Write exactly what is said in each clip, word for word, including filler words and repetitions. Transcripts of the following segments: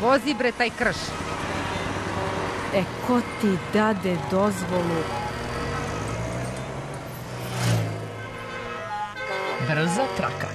vozi bre taj krš. E, ko ti dade dozvolu? Brza traka.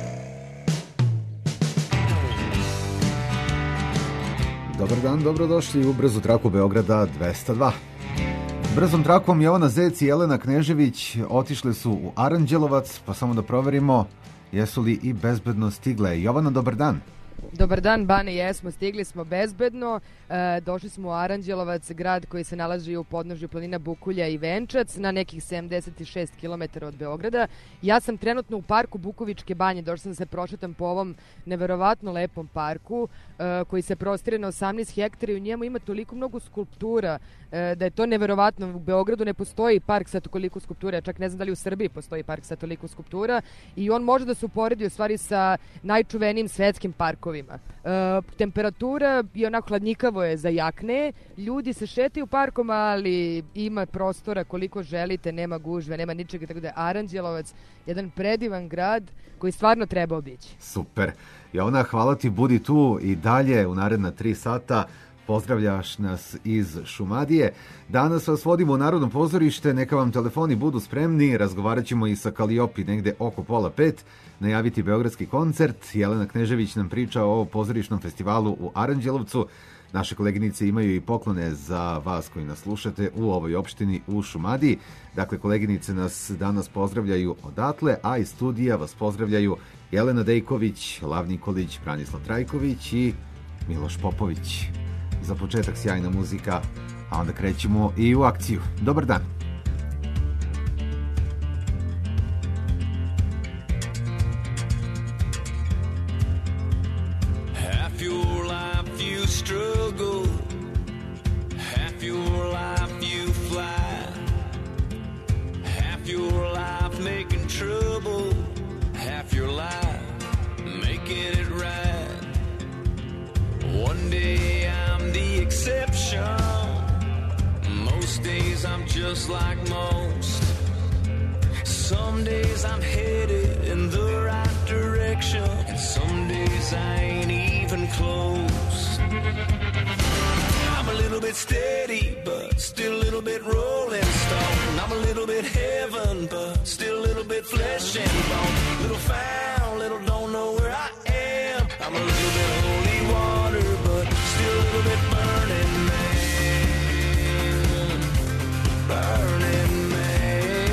Dobar dan, dobrodošli u Brzu traku Beograda dvesta dva. Brzom trakom Jovana Zec i Jelena Knežević otišle su u Aranđelovac, pa samo da proverimo jesu li i bezbedno stigle. Jovana, dobar dan. Dobar dan, Bane, jesmo, stigli smo bezbedno, e, došli smo u Aranđelovac, grad koji se nalazi u podnožju planina Bukulja i Venčac, na nekih sedamdeset šest kilometara od Beograda. Ja sam trenutno u parku Bukovičke banje, došla sam da se prošetam po ovom neverovatno lepom parku, e, koji se prostire na osamnaest hektara i u njemu ima toliko mnogo skulptura, e, da je to neverovatno. U Beogradu ne postoji park sa toliko skulptura, čak ne znam da li u Srbiji postoji park sa toliko skulptura i on može da se uporedi u stvari sa najčuvenijim svetskim parkovima. E, temperatura je onako hladnjikavo je za jakne, ljudi se šetaju parkom, ali ima prostora koliko želite, nema gužve, nema ničega, tako da je Aranđelovac jedan predivan grad koji stvarno treba obići. Super. Jovana, hvala ti, budi tu i dalje u naredna tri sata. Pozdravljaš nas iz Šumadije. Danas vas vodimo u Narodno pozorište, neka vam telefoni budu spremni, razgovarat ćemo i sa Kaliopi negde oko pola pet, najaviti beogradski koncert. Jelena Knežević nam priča o pozorišnom festivalu u Aranđelovcu. Naše koleginice imaju i poklone za vas koji nas slušate u ovoj opštini u Šumadiji. Dakle, koleginice nas danas pozdravljaju odatle, a iz studija vas pozdravljaju Jelena Dejković, Lav Nikolić, Branislav Trajković i Miloš Popović. Za početak sjajna muzika, a onda krećemo i u akciju. Dobar dan. Half your life you struggle, half your life you fly, half your life making trouble, half your life making it right. One day I'm the exception, most days I'm just like most. Some days I'm headed in the right direction, and some days I ain't even close. I'm a little bit steady, but still a little bit rolling stone. I'm a little bit heaven, but still a little bit flesh and bone. Little found, little don't know where I am. I'm a little bit holy water, but still a little bit burning man. Burning man.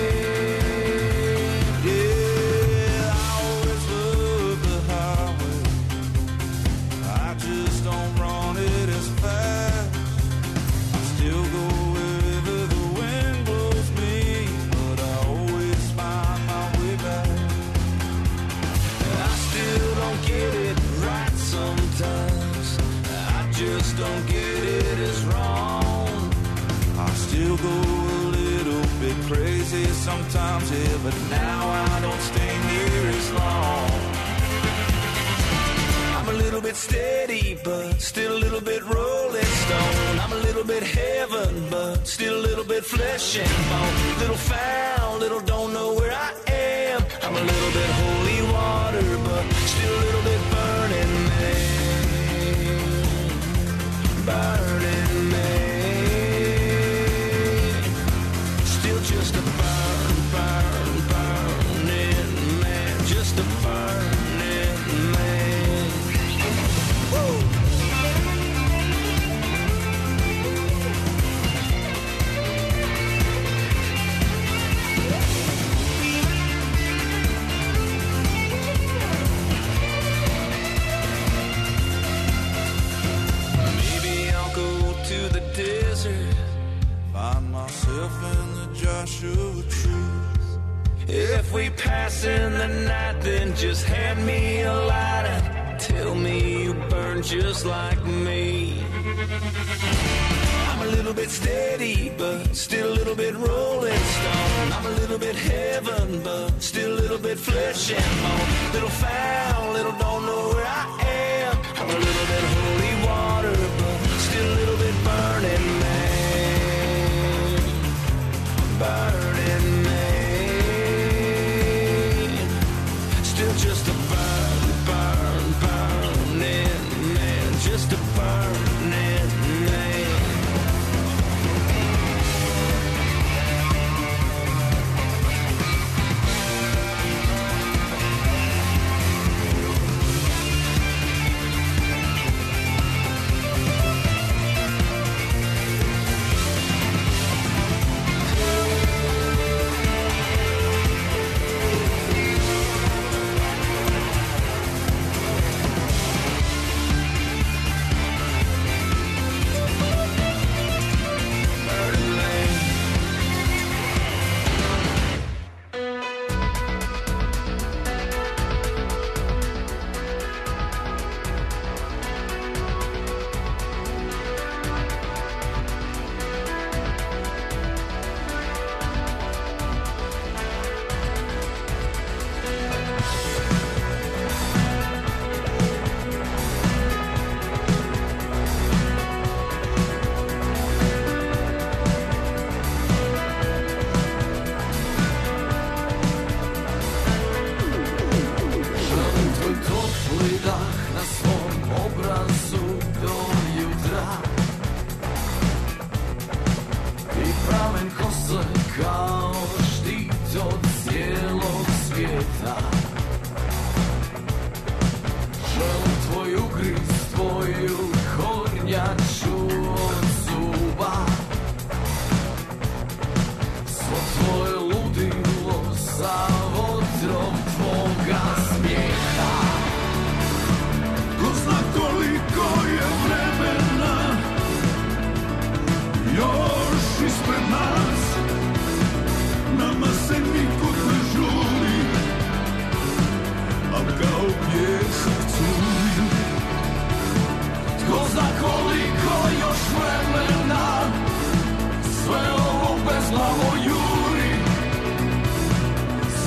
Yeah, I always love the highway. I just don't run it as fast. I still go wherever the wind blows me, but I always find my way back. I still don't get it right sometimes. I just don't get it as wrong. I still go a little bit crazy sometimes, yeah, but now I don't stay near as long. I'm a little bit steady, but still a little bit rolling stone. I'm a little bit heaven, but still a little bit flesh and bone. Little found, little don't know where I am. I'm a little bit holy water, but still a little bit burning man. Burning man. Still just a burn, burn, burning man. Just a burning man. Woo! Find myself in the Joshua trees. If we pass in the night, then just hand me a light and tell me you burn just like me. I'm a little bit steady, but still a little bit rolling stone. I'm a little bit heaven, but still a little bit flesh and bone. Little found, little don't know where I am. I'm a little bit holy water, but still a little bit burning man. Burning man. Still just a burn, burn, burning man. Just a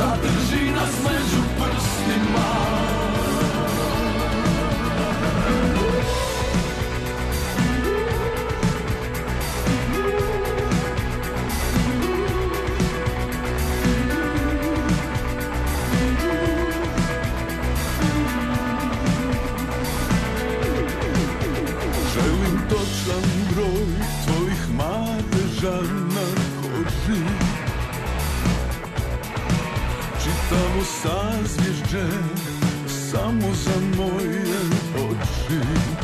zadrži nas među prstima. Želim točan broj tvojih madeža na koži, čitavo sazvježđe samo za moje oči.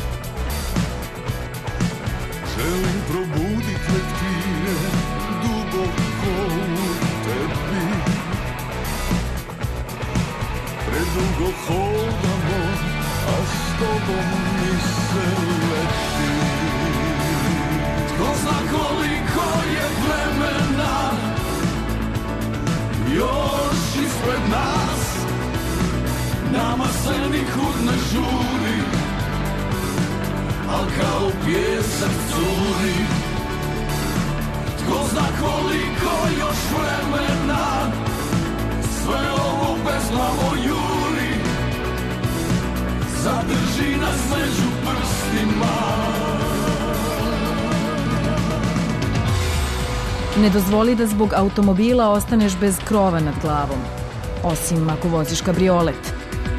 Želim probudit lektire duboko u tebi. Predugo hodamo, a s tobom mi se leti. Tko zna koliko je vremena još ispred nas, nama se nikud ne žuri, al kao pjesak curi. Tko zna koliko još vremena sve ovo bezglavo juri, zadrži nas među prstima. Ne dozvoli da zbog automobila ostaneš bez krova nad glavom, osim ako voziš kabriolet.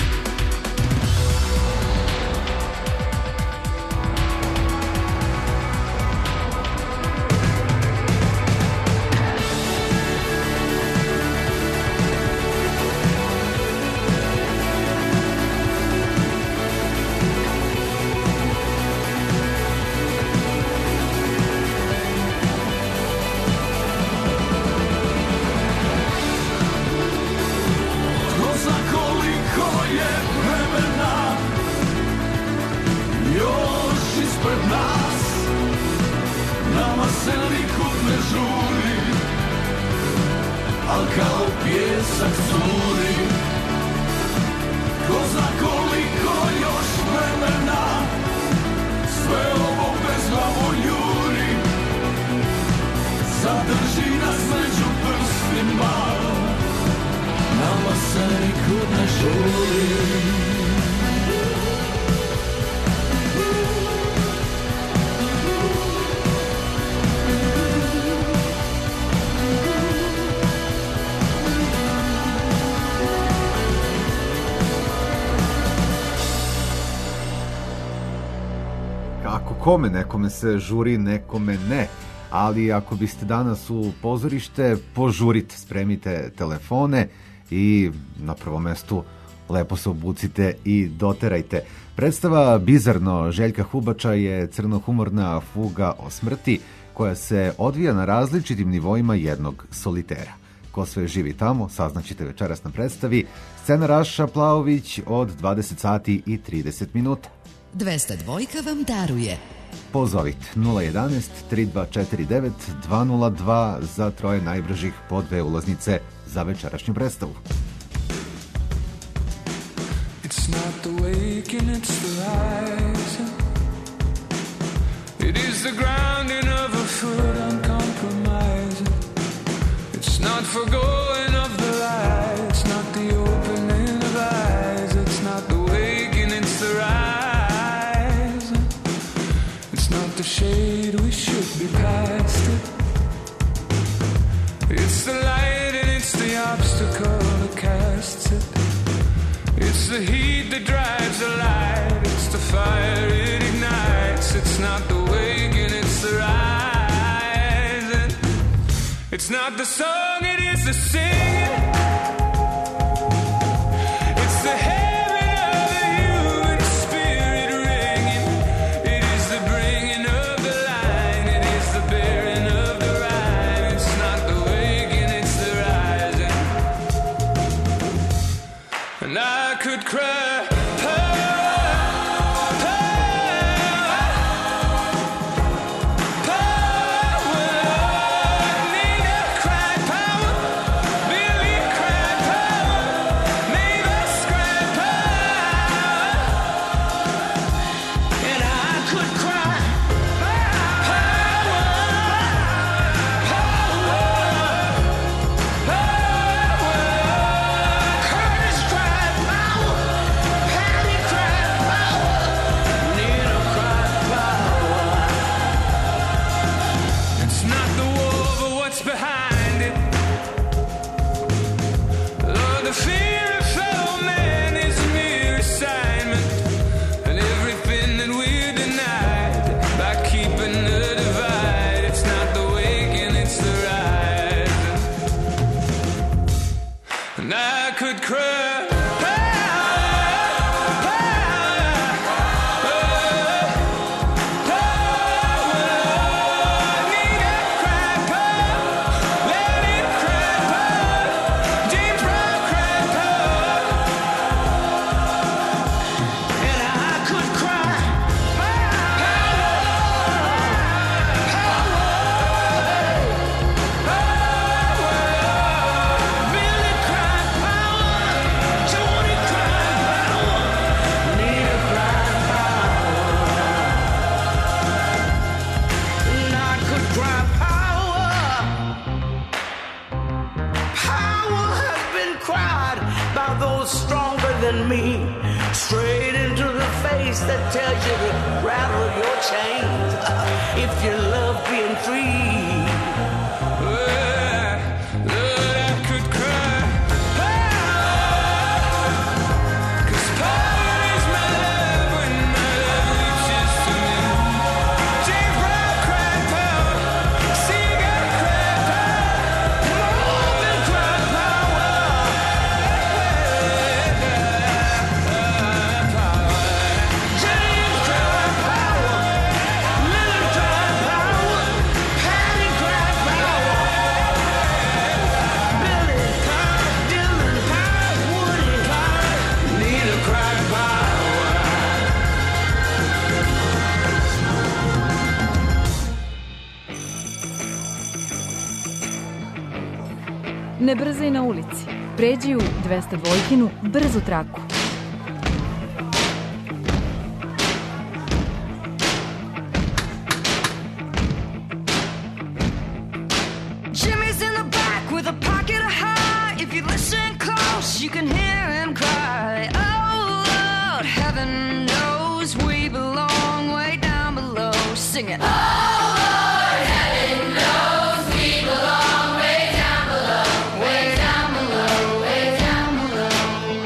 Kome, nekome se žuri, nekome ne. Ali ako biste danas u pozorište, požurite, spremite telefone i na prvom mestu lepo se obucite i doterajte. Predstava Bizarno Željka Hubača je crnohumorna fuga o smrti koja se odvija na različitim nivoima jednog solitera. Ko sve živi tamo, saznaćete večeras na predstavi. Scena Raša Plaović od dvadeset sati i trideset minuta. dvesta dvojka vam daruje. Pozovite nula jedanaest tri dva četiri devet dva nula dva za troje najbržih po dve ulaznice za večerašnju predstavu. It's not the waking, it's the rising. It is the grounding of a foot uncompromising. It's not forgoing of the light. It's not the opening of eyes. It's not the waking, it's the rising. It's not the shade, we should be past it. It's the light and it's the obstacle that casts it. It's the heat that drives the light. It's the fire it ignites. It's not the waking, it's the rising. It's not the song, it is the singing. It's the heaven of the human spirit ringing. It is the bringing of the line. It is the bearing of the rhyme. It's not the waking, it's the rising. And I could cry. Power, and I could cry. Straight into the face that tells you to rattle your chains if you love being free. Lord, Lord, I could cry. Cause power is my love when my love reaches to me. James Brown cried power, Seagull cried power, Morgan cried power. Ne brzaj na ulici. Pređi u dvesta dvojkinu brzu traku. Jimmy's in the back with a pocket of high. If you listen close, you can hear him cry. Oh, Lord, heaven knows we belong way down below. Sing it. Oh, Lord, heaven knows we belong way down below. Way down below, way down below.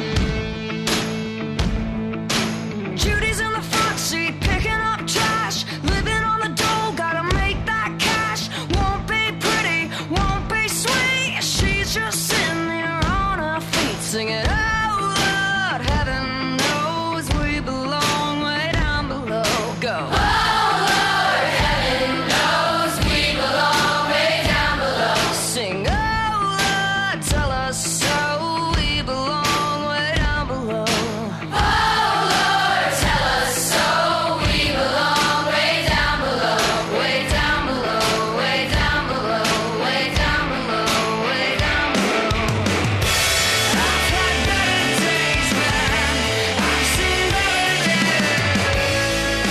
Judy's in the front seat picking up trash. Living on the dole, gotta make that cash. Won't be pretty, won't be sweet. She's just sitting there on her feet singing. Oh, Lord, heaven knows we belong way down below. Go. Oh, Lord, heaven knows we belong way down below. Sing. Oh, Lord, tell us so. We belong way down below. Oh, Lord, tell us so. We belong way down below. Way down below. Way down below. Way down below. Way down below. I've had better days, man. I've seen better days.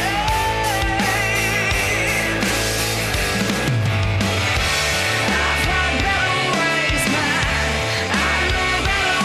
I've had better ways, man. I know better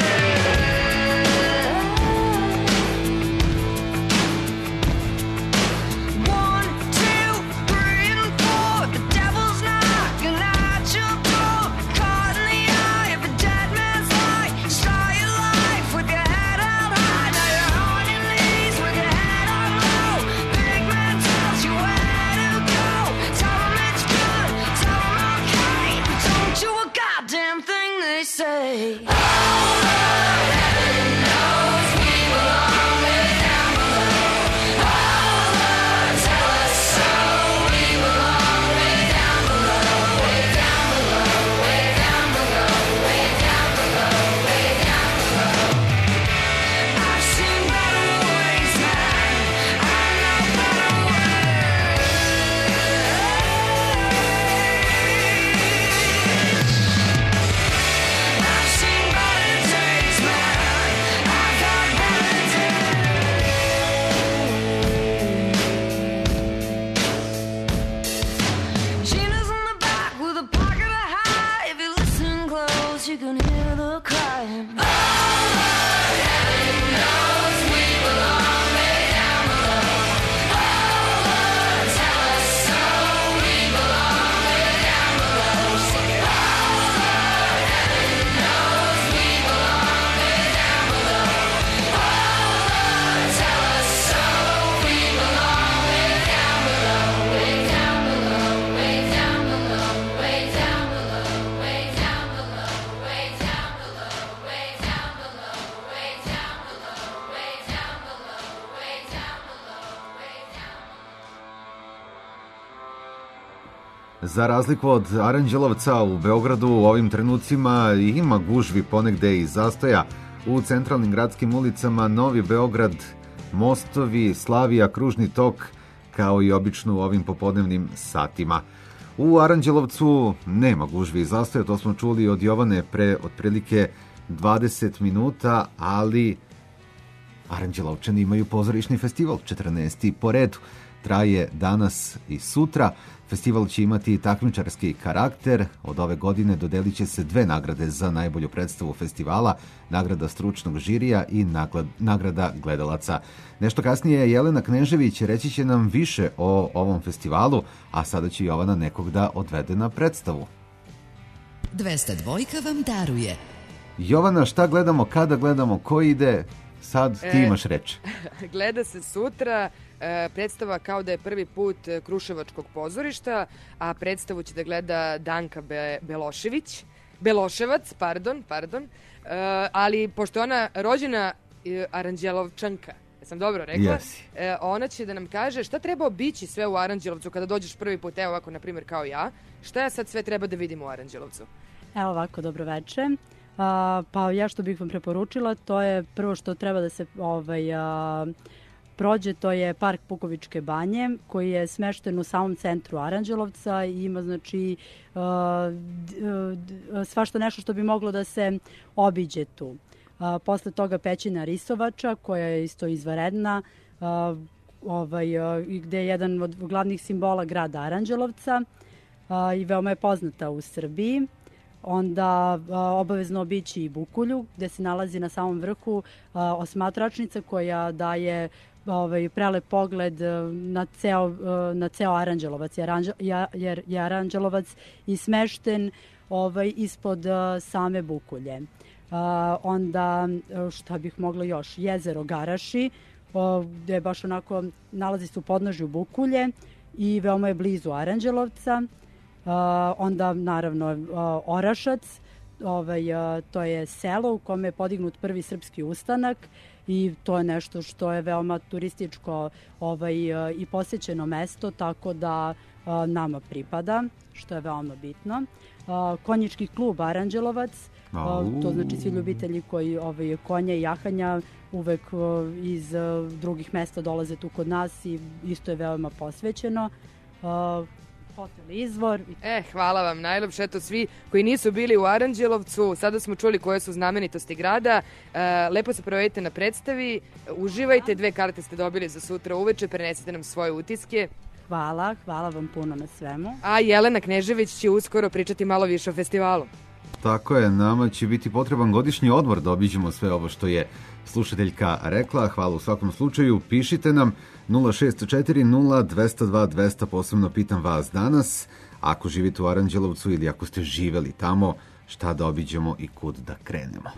ways. One, two, three, and four. The devil's knocking at your door. Caught in the eye of a dead man's light. Start your life with your head held high. Now you're on your knees with your head on low. Big man tells you where to go. Tell him it's good, tell him okay. But don't do a goddamn thing they say. Oh, Lord, heaven knows we belong way down below. Oh, Lord, tell us so. We belong way down below. Way down below. Way down below. Way down below. Way down below. I've seen better ways, man. I know better ways. I've seen better days, man. I've had better days. Gina's in the back with a pocket of high. If you listen close, you can hear the crying. Oh, Lord, heaven knows we belong way down below. Oh, Lord, tell us so. We belong way down below. Sing it. Oh, Lord, heaven knows we belong way down below. Oh, Lord, tell us so. We belong way down below. Way down below. Way down below. Way down below. Way down below. Way down below. Za razliku od Aranđelovca u Beogradu u ovim trenucima ima gužvi ponegde i zastoja u centralnim gradskim ulicama Novi Beograd, mostovi, Slavija, kružni tok, kao i obično u ovim popodnevnim satima. U Aranđelovcu nema gužvi i zastoja, to smo čuli od Jovane pre otprilike dvadeset minuta, ali Aranđelovčani imaju pozorišni festival, četrnaesti po redu. Traje danas i sutra. Festival će imati takmičarski karakter. Od ove godine dodelit će se dve nagrade za najbolju predstavu festivala, nagrada stručnog žirija i nagrada gledalaca. Nešto kasnije Jelena Knežević reći će nam više o ovom festivalu, a sada će Jovana nekog da odvede na predstavu. dvesta dvojka vam daruje. Jovana, šta gledamo, kada gledamo, ko ide? Sad ti imaš reč. E, gleda se sutra e, predstava Kao da je prvi put Kruševačkog pozorišta, a predstavu će da gleda Danka Be, Belošević, Beloševac, pardon, pardon, e, ali pošto je ona rođena e, Aranđelovčanka, sam dobro rekla, yes. e, ona će da nam kaže šta treba obići sve u Aranđelovcu kada dođeš prvi put, evo ovako, na primjer, kao ja, šta ja sad sve treba da vidim u Aranđelovcu? Evo ovako, dobro večer. Uh, pa ja što bih vam preporučila, to je prvo što treba da se ovaj, uh, prođe, to je park Pukovičke banje, koji je smešten u samom centru Aranđelovca i ima znači uh, d, svašta nešto što bi moglo da se obiđe tu. Uh, posle toga pećina Risovača, koja je isto izvanredna, uh, ovaj, uh, gde je jedan od glavnih simbola grada Aranđelovca uh, i veoma je poznata u Srbiji. Onda a, obavezno obići i Bukulju, gde se nalazi na samom vrhu a, osmatračnica koja daje ovaj, prelep pogled na ceo, na ceo Aranđelovac, jer, jer je Aranđelovac i smešten ovaj, ispod a, same Bukulje. A, onda, šta bih mogla još, jezero Garaši, o, gde je baš onako, nalazi se u podnožju Bukulje i veoma je blizu Aranđelovca. Uh, onda naravno uh, Orašac, ovaj, uh, to je selo u kome je podignut prvi srpski ustanak i to je nešto što je veoma turističko ovaj, uh, i posećeno mesto, tako da uh, nama pripada, što je veoma bitno. Uh, konjički klub Aranđelovac, uh, to znači svi ljubitelji koji ovaj, konja i jahanja uvek uh, iz uh, drugih mesta dolaze tu kod nas i isto je veoma posvećeno. Uh, Hotel Izvor. E, hvala vam najlepše. Eto, svi koji nisu bili u Aranđelovcu, sada smo čuli koje su znamenitosti grada. E, lepo se provedite na predstavi, uživajte, dve karte ste dobili za sutra uveče, prenesite nam svoje utiske. Hvala, hvala vam puno na svemu. A Jelena Knežević će uskoro pričati malo više o festivalu. Tako je, nama će biti potreban godišnji odmor da obiđemo sve ovo što je slušateljka rekla. Hvala u svakom slučaju. Pišite nam nula šest četiri nula dva zero dva dva zero zero, posebno pitam vas danas, ako živite u Aranđelovcu ili ako ste živeli tamo, šta da obiđemo i kud da krenemo.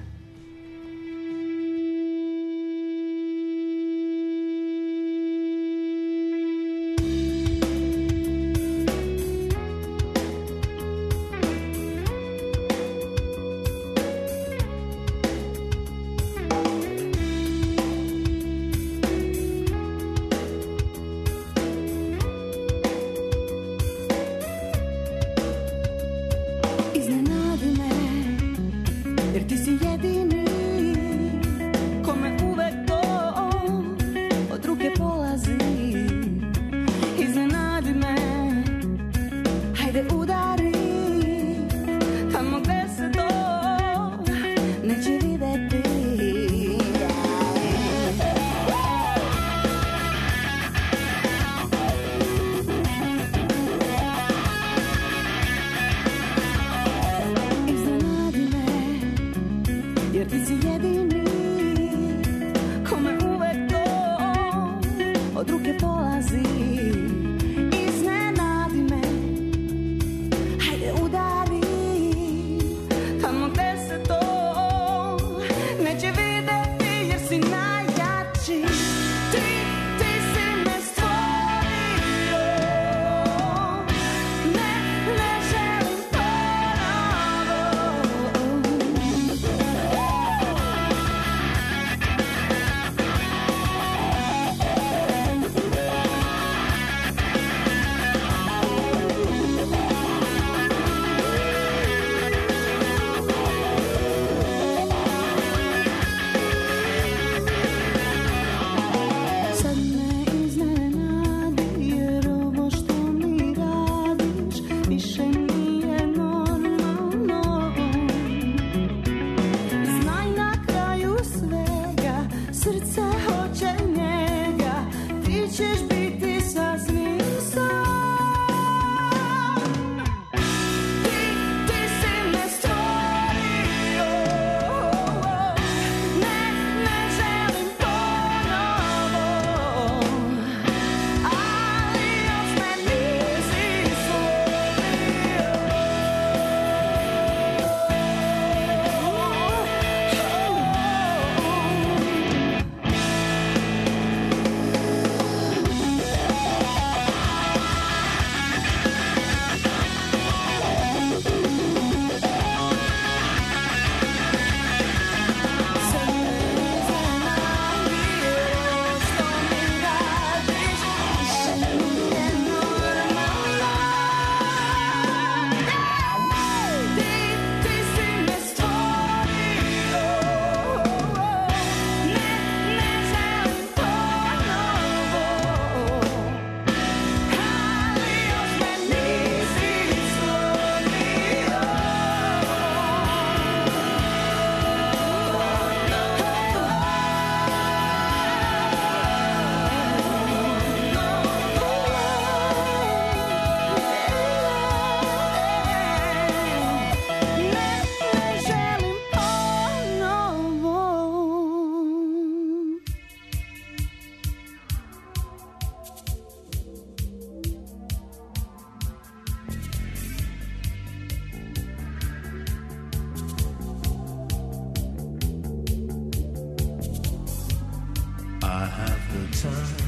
no time,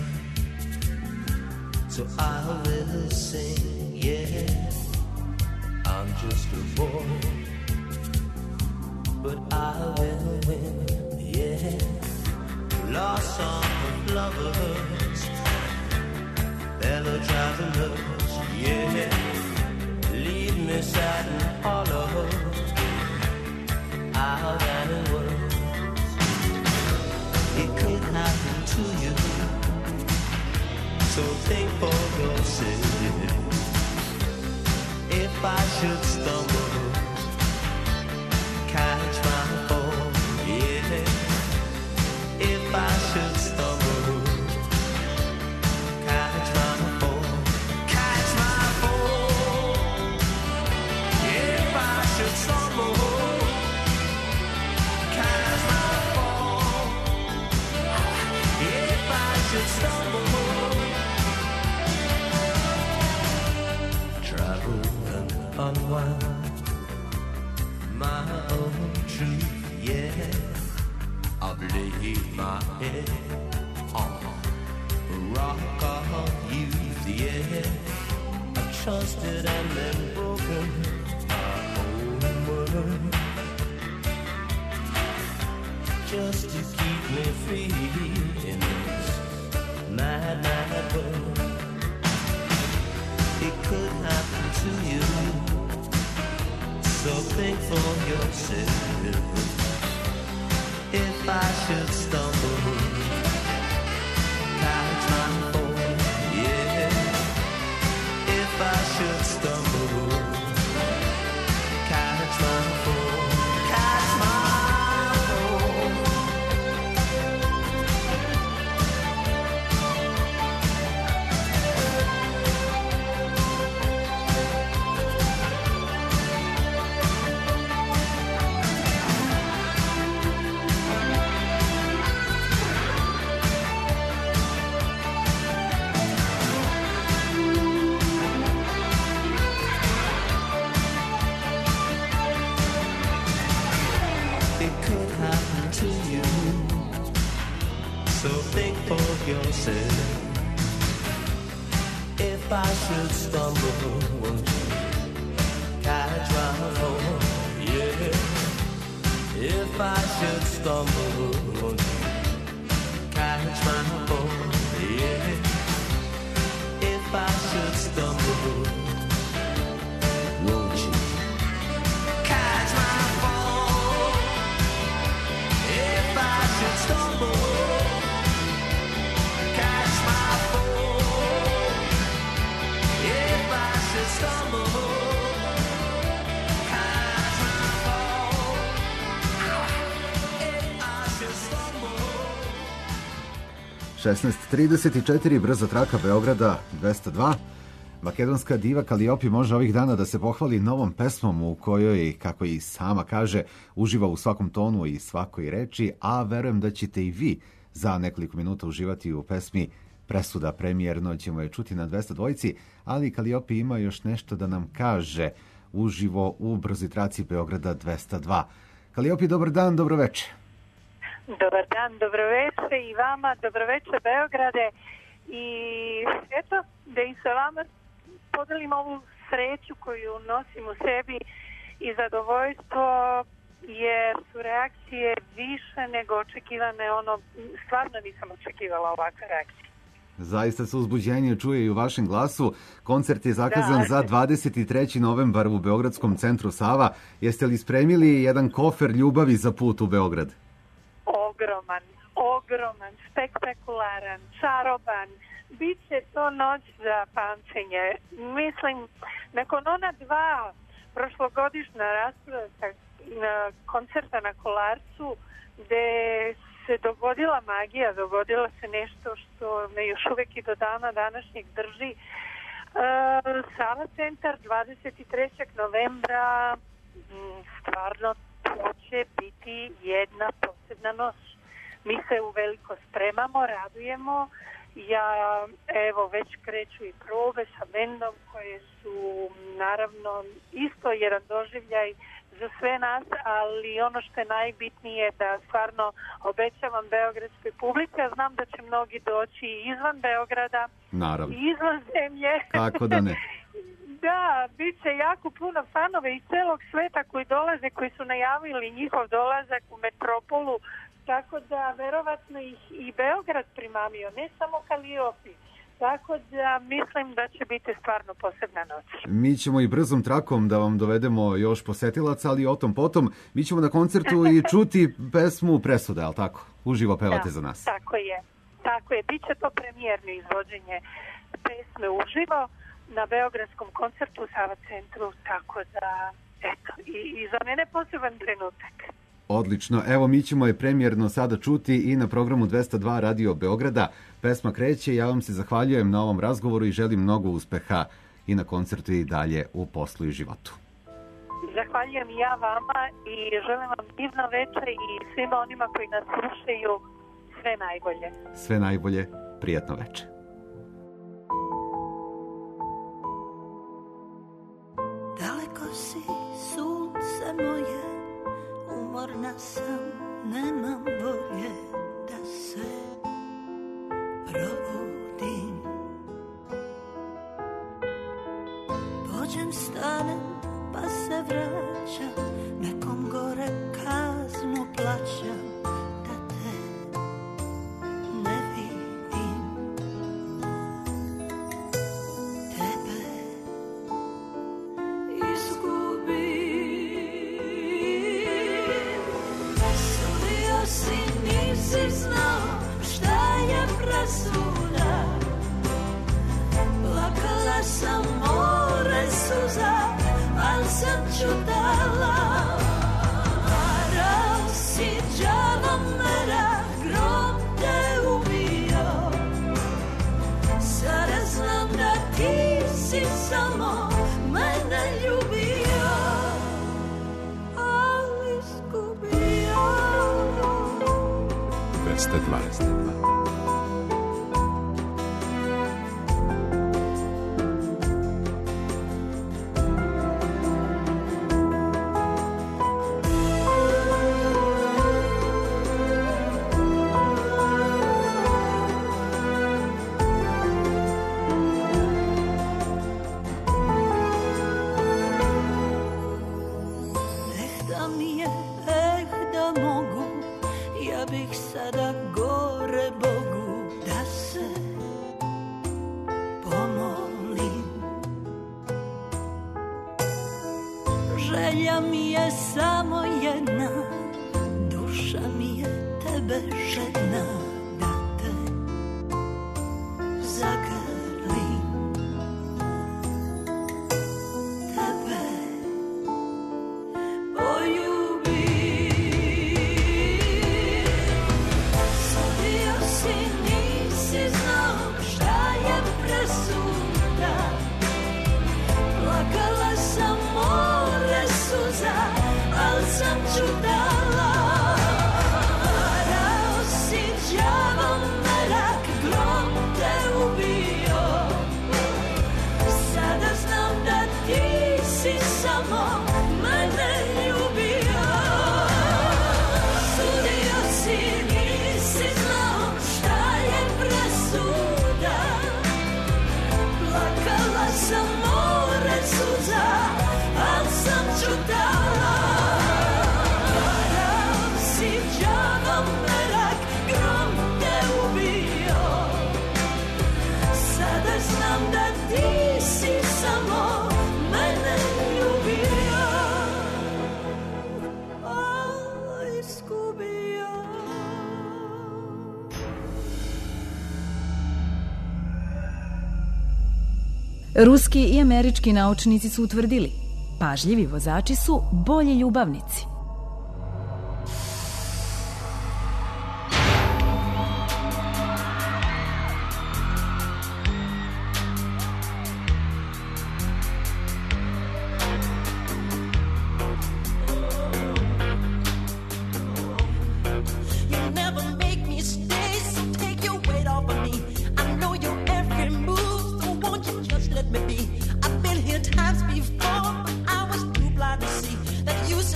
so I will sing, yeah. I'm just a boy, but I will win, yeah. Lost song of lovers, fellow travelers, yeah. Leave me sad and hollow, out and in words. It could happen to you, so think for yourself. If I should stumble, catch my fall, yeah. If I should stumble, catch my fall, catch my fall. If I should stumble, catch my fall. If I should stumble, travel and unwind my own truth, yeah. I've laid my head on a rock of youth, yeah. I trusted and then broken my own word, just to keep me free in this mad, mad world. It could happen to you, so think for yourself. If I should stumble, catch my fall, yeah. If I should stumble, catch my fall, catch my fall. To you, so think for yourself. If I should stumble, won't you catch my fall, yeah. If I should stumble, won't you catch my fall, yeah. If I should stumble, won't you catch my fall. If I should stumble, catch my fall. If I should stumble, catch my fall. If I should stumble. šesnaest trideset četiri, brza traka Beograda dvesta dva. Makedonska diva Kaliopi može ovih dana da se pohvali novom pesmom u kojoj, kako i sama kaže, uživa u svakom tonu i svakoj reči, a verujem da ćete i vi za nekoliko minuta uživati u pesmi Presuda. Premijerno ćemo je čuti na dvesta dva, ali Kaliopi ima još nešto da nam kaže uživo u brzi traci Beograda dvesta dva. Kaliopi, dobar dan, dobro veče. Dobar dan, dobro veče i vama, dobro veče Beograde. I eto, da i sa vama podelim ovu sreću koju nosim u sebi i zadovoljstvo, jer su reakcije više nego očekivane. Ono, stvarno nisam očekivala ovakve reakcije. Zaista se uzbuđenje čuje i u vašem glasu. Koncert je zakazan da. za dvadeset treći novembar u Beogradskom centru Sava. Jeste li spremili jedan kofer ljubavi za put u Beograd? Ogroman, ogroman, spektakularan, čaroban. Biće to noć za pamćenje. Mislim, nakon ona dva prošlogodišnja rasprava koncerta na Kolarcu, gde se dogodila magija, dogodilo se nešto što me još uvek i do dana današnjeg drži. Sava centar dvadeset trećeg novembra, stvarno to će biti jedna posebna noć. Mi se uveliko spremamo, radujemo. Ja, evo, već kreću i probe sa bendom koje su naravno isto jedan doživljaj za sve nas, ali ono što je najbitnije da stvarno obećavam beogradskoj publici, a znam da će mnogi doći izvan Beograda, naravno, i izvan zemlje. Kako da ne? Da, bit će jako puno fanove iz celog sveta koji dolaze, koji su najavili njihov dolazak u metropolu, tako da verovatno ih i Beograd primamio, ne samo Kaliopi. Tako da mislim da će biti stvarno posebna noć. Mi ćemo i brzom trakom da vam dovedemo još posetilaca, ali o tom potom. Mi ćemo na koncertu i čuti pesmu Presuda, ali tako? Uživo pevate da, za nas. Tako je. Tako je. Biće to premijerno izvođenje pesme uživo na beogradskom koncertu u Sava centru, tako da, eto, i, i za mene poseban trenutak. Odlično, evo mi ćemo je premijerno sada čuti i na programu dvesta dva Radio Beograda. Pesma kreće, ja vam se zahvaljujem na ovom razgovoru i želim mnogo uspeha i na koncertu i dalje u poslu i životu. Zahvaljujem i ja vama i želim vam divno večer i svima onima koji nas slušaju sve najbolje. Sve najbolje, prijatno večer. Daleko si, sunce moje, umorna sam, nemam volje da se probudim. Pođem, stanem, pa se vraćam, nekom gore kaznu plaćam da te ne vidim. Tebe izgubim. Sudio si, nisi znao šta je presuda. Plakala sam more suza, al sam čutala. Varao si, đavo mera, grom te ubio. Sada znam da ti si samo mene ljubio, ali izgubio. dvesta dva. Želja mi je samo jedna, duša mi je tebe žedna, da te zagrlim. Tebe poljubim. Sudio si, nisi znao šta je presuda. Plakala sam more suza, al sam čutala. Varao si, đavo merak, grom te ubio. Sada znam da ti si samo mene ljubio. Sudio si, nisi znao šta je presuda. Plakala sam more suza, al sam čutala. Varao si, đavo merak, grom te ubio. Sada znam da ti si samo mene ljubio, a izgubio. Ruski i američki naučnici su utvrdili, pažljivi vozači su bolji ljubavnici. You never make me stay, so take your weight off of me. I know your every move, so won't you just let me be? I've been here times before, but I was too blind to see that you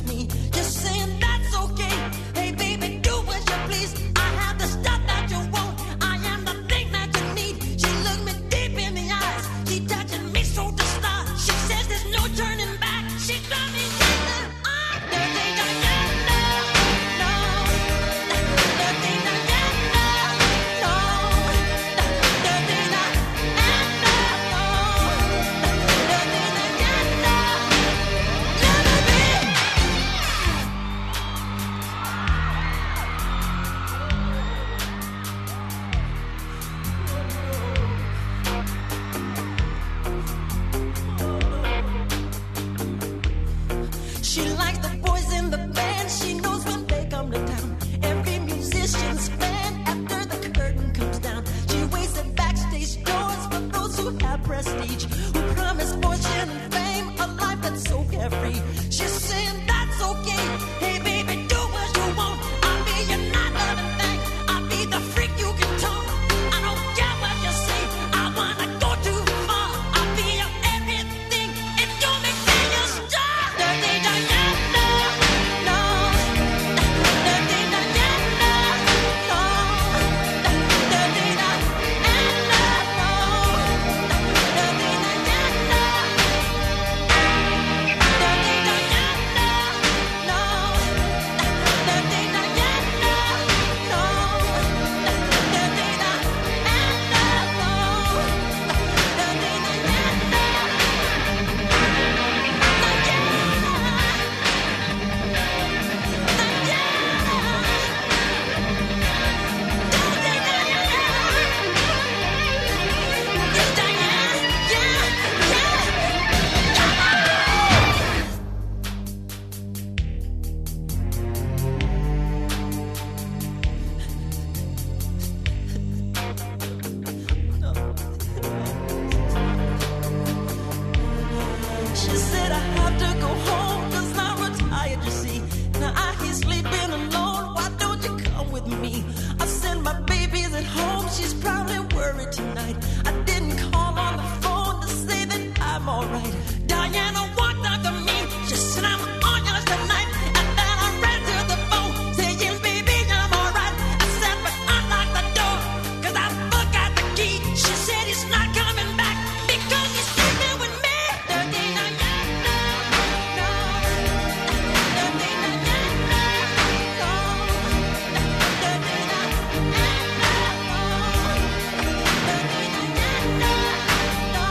me. Just saying that's okay. Hey baby, do as you please. I have the stuff that you want. I am the thing that you need. She looked me deep in the eyes. She touching me so to start. She says there's no turning back. She got me yelling. Ah, dirty Diana. No, dirty Diana. No, dirty Diana. No, dirty Diana. Let me be. She likes the boys in the band. She knows when they come to town. Every musician's fan after the curtain comes down. She waits at backstage doors for those who have prestige, who promise fortune and fame, a life that's so carefree. She's saying that's okay. Hey baby, do what you want. I'll be your night loving thing. I'll be the freak you can talk. I don't care what you say. I wanna go too far. I'll be your everything. If you make me a star. Dirty Diana. No. Dirty Diana. No. Dirty Diana. No. Dirty Diana. Dirty Diana. No. Dirty Diana. No. Dirty She said I have to go home cause I'm retired, you see. Now I hear sleeping alone, why don't you come with me? I sent my babies at home, she's probably worried tonight. I didn't call on the phone to say that I'm alright. Diana walked up to me, she said I'm on yours tonight. And then I ran to the phone, saying baby I'm alright. I said but unlock the door, cause I forgot the key. She said he's not coming back because he's sleeping with me. Dirty Diana. No. Dirty Diana. No. Dirty Diana. No. Dirty Diana. No.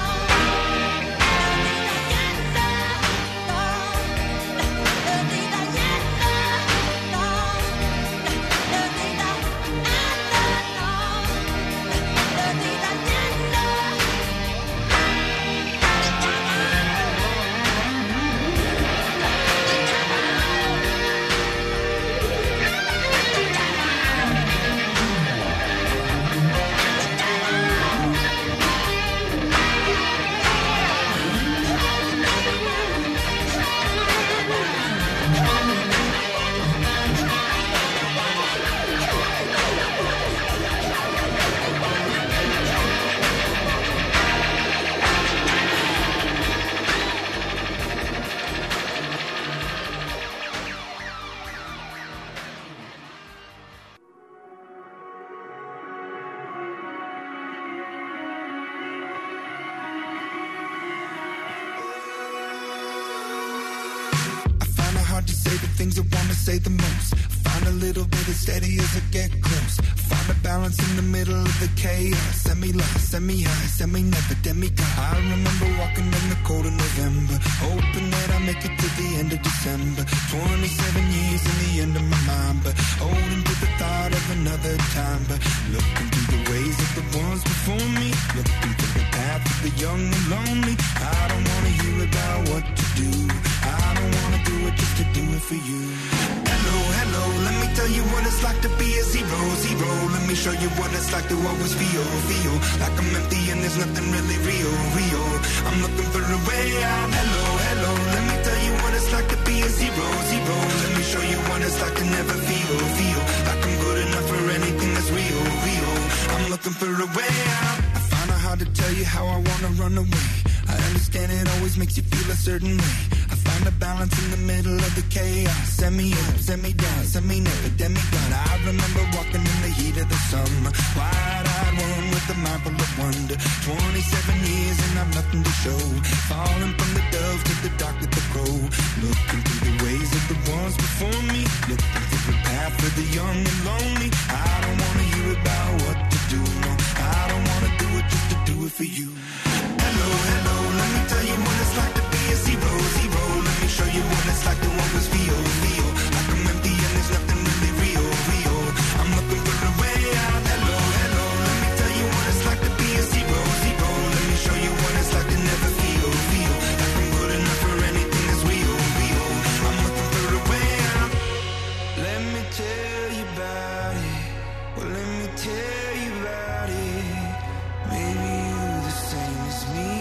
hard to say the things I wanna say the most. Find a little bit of steady as I get close. Find a balance in the middle of the chaos. Semi-low, semi-high, semi-never, demigod. I remember walking in the cold of November, hoping that I make it to the end of December. Twenty-seven years in the end of my mind, but holding to the thought of another time. But looking through the ways of the ones before me, looking through the path of the young and lonely. I don't wanna hear about what to do. I don't wanna do it just to do it for you. Hello, hello, let me tell you what it's like to be a zero, zero. Let me show you what it's like to always feel, feel like I'm empty and there's nothing really real, real. I'm looking for a way out. Hello, hello, let me tell you what it's like to be a zero, zero. Let me show you what it's like to never feel, feel like I'm good enough for anything that's real, real. I'm looking for a way out. I find it hard to tell you how I wanna run away. I understand it always makes you feel a certain way. I find Find a balance in the middle of the chaos. Send me up, send me down, send me never, demigod. I remember walking in the heat of the summer, wide-eyed one with a mind full of wonder. Twenty-seven years and I've nothing to show. Falling from the dove to the dark with the crow. Looking through the ways of the ones before me. Looking through the path for the young and lonely. I don't wanna hear about what to do, no. I don't wanna do it just to do it for you. Hello, hello, let me tell you what it's like to be a zero, zero. Let me show you what it's like to always feel, feel like I'm empty and there's nothing really real, real. I'm looking for a way out. Hello, hello, let me tell you what it's like to be a zero, zero. Let me show you what it's like to never feel, feel like I'm good enough for anything that's real, real. I'm looking for a way out. Let me tell you about it. Well, let me tell you about it. Maybe you're the same as me.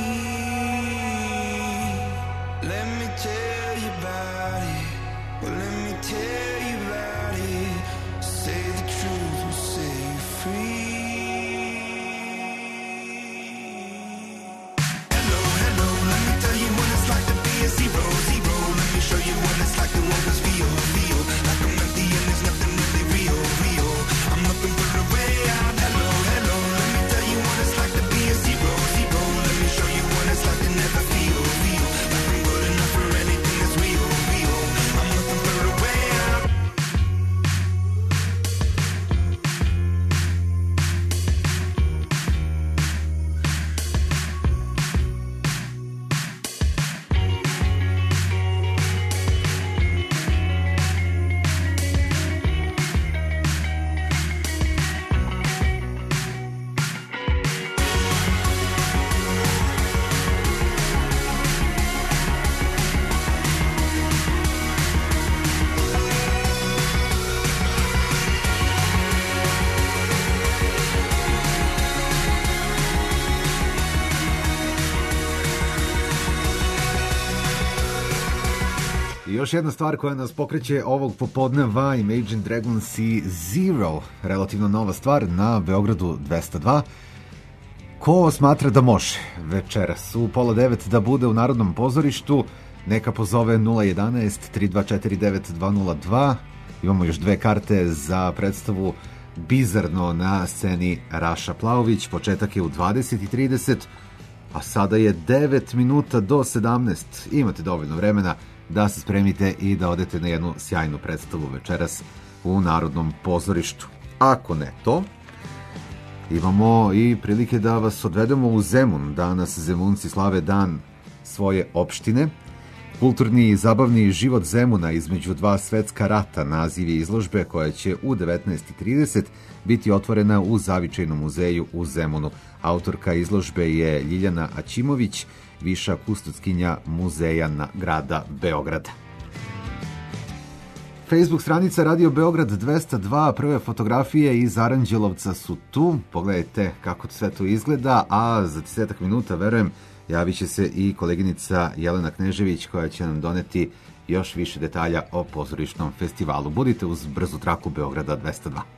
Let me tell you about it. Well, let me tell you about it. Say the truth will set you free. Hello, hello, let me tell you what it's like to be a zero, zero. Let me show you what it's like to always feel, feel like I'm empty and there's nothing really real, real. I'm looking for a way out. Hello, hello, let me tell you what it's like to be a zero, zero. Let me show you what it's like to never feel, feel like I'm good enough for anything that's real, real. I'm looking for a way out. I još jedna stvar koja nas pokreće ovog popodneva, Imagine Dragons i Zero, relativno nova stvar na Beogradu dvesta dva. Ko smatra da može večeras u pola devet da bude u Narodnom pozorištu, neka pozove nula jedanaest tri dva četiri devet dva nula dva. Imamo još dve karte za predstavu Bizarno na sceni Raša Plaović. Početak je u dvadeset i trideset, a sada je devet minuta do sedamnaest. Imate dovoljno vremena da se spremite i da odete na jednu sjajnu predstavu večeras u Narodnom pozorištu. Ako ne to, imamo i prilike da vas odvedemo u Zemun. Danas Zemunci slave dan svoje opštine. Kulturni i zabavni život Zemuna između dva svetska rata naziv je izložbe koja će u devetnaest i trideset biti otvorena u Zavičajnom muzeju u Zemunu. Autorka izložbe je Ljiljana Aćimović, viša kustoskinja muzeja na grada Beograda. Facebook stranica Radio Beograd dvesta dva, prve fotografije iz Aranđelovca su tu. Pogledajte kako sve to izgleda, a za desetak minuta, verujem, javit će se i koleginica Jelena Knežević koja će nam doneti još više detalja o pozorišnom festivalu. Budite uz brzu traku Beograda dvesta dva.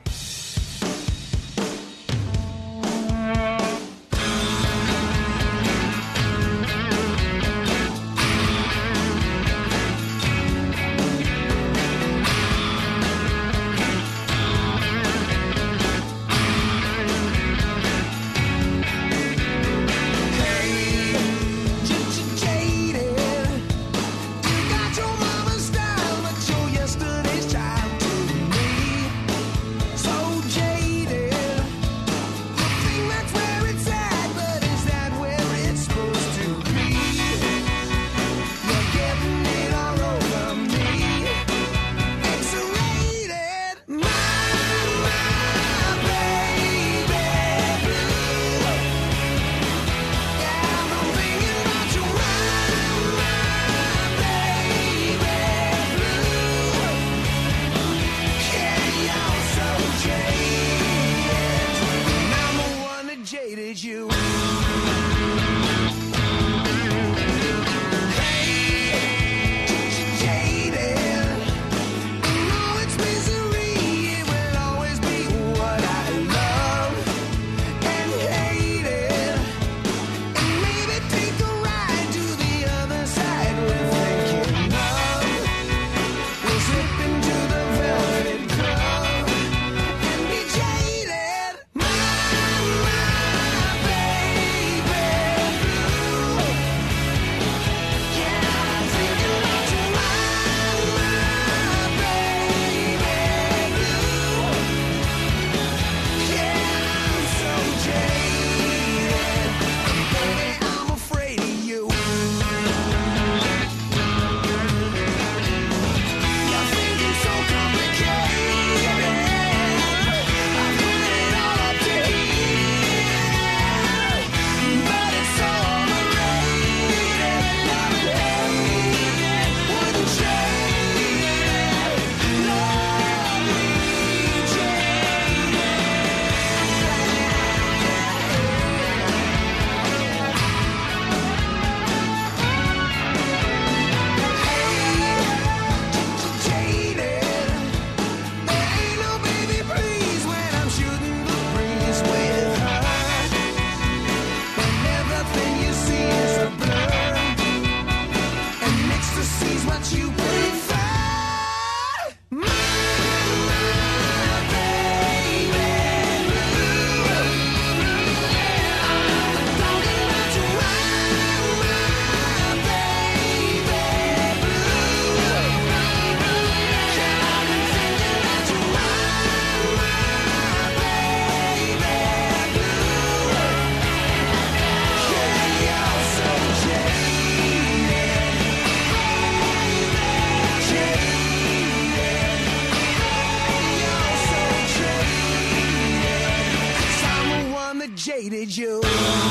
Got your mama's style, but you're yesterday's child to me. need you.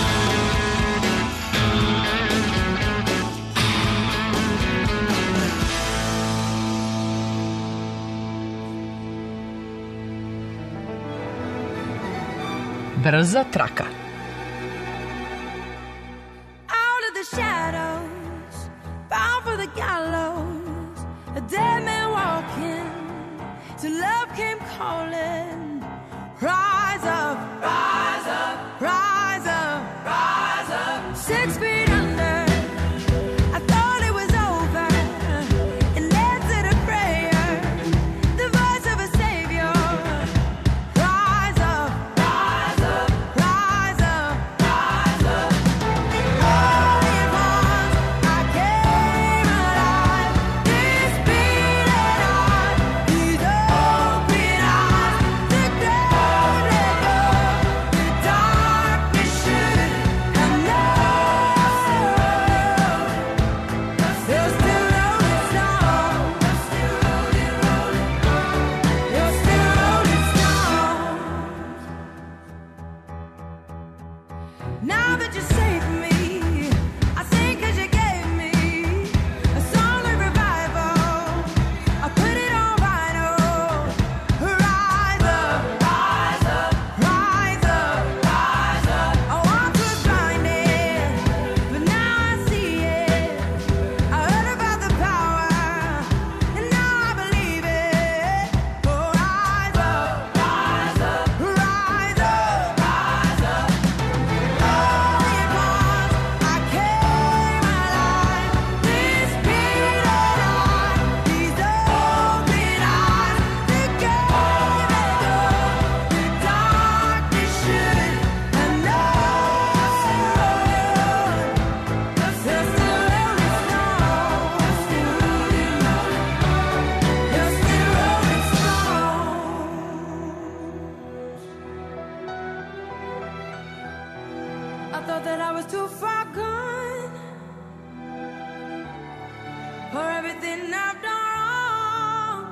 Brza traka. Out of the shadows, bound for the gallows, a dead man walking, so love came calling. Rise up, rise up, rise up, rise up. Six feet under, I thought it was over, and answered a prayer, the voice of a savior. Rise up, rise up, rise up, rise up. All at once, I came alive. This beating heart, these open eyes, the ground let go, the darkness should have known. You're still rolling stone. You're still rolling stone. Now that you saved me, I sing 'cause you gave me a song of revival. I put it on vinyl. Rise up, rise up, rise up, rise up. I once was blinded, but now I see it. I heard about the power, and now I believe it. Oh, rise up, rise up, rise up, rise up. All at once, I came alive. This beating heart, these open eyes, the gave and go, the darkness should have known. You're still rolling stone. You're still rolling stone. I thought that I was too far gone for everything I've done wrong.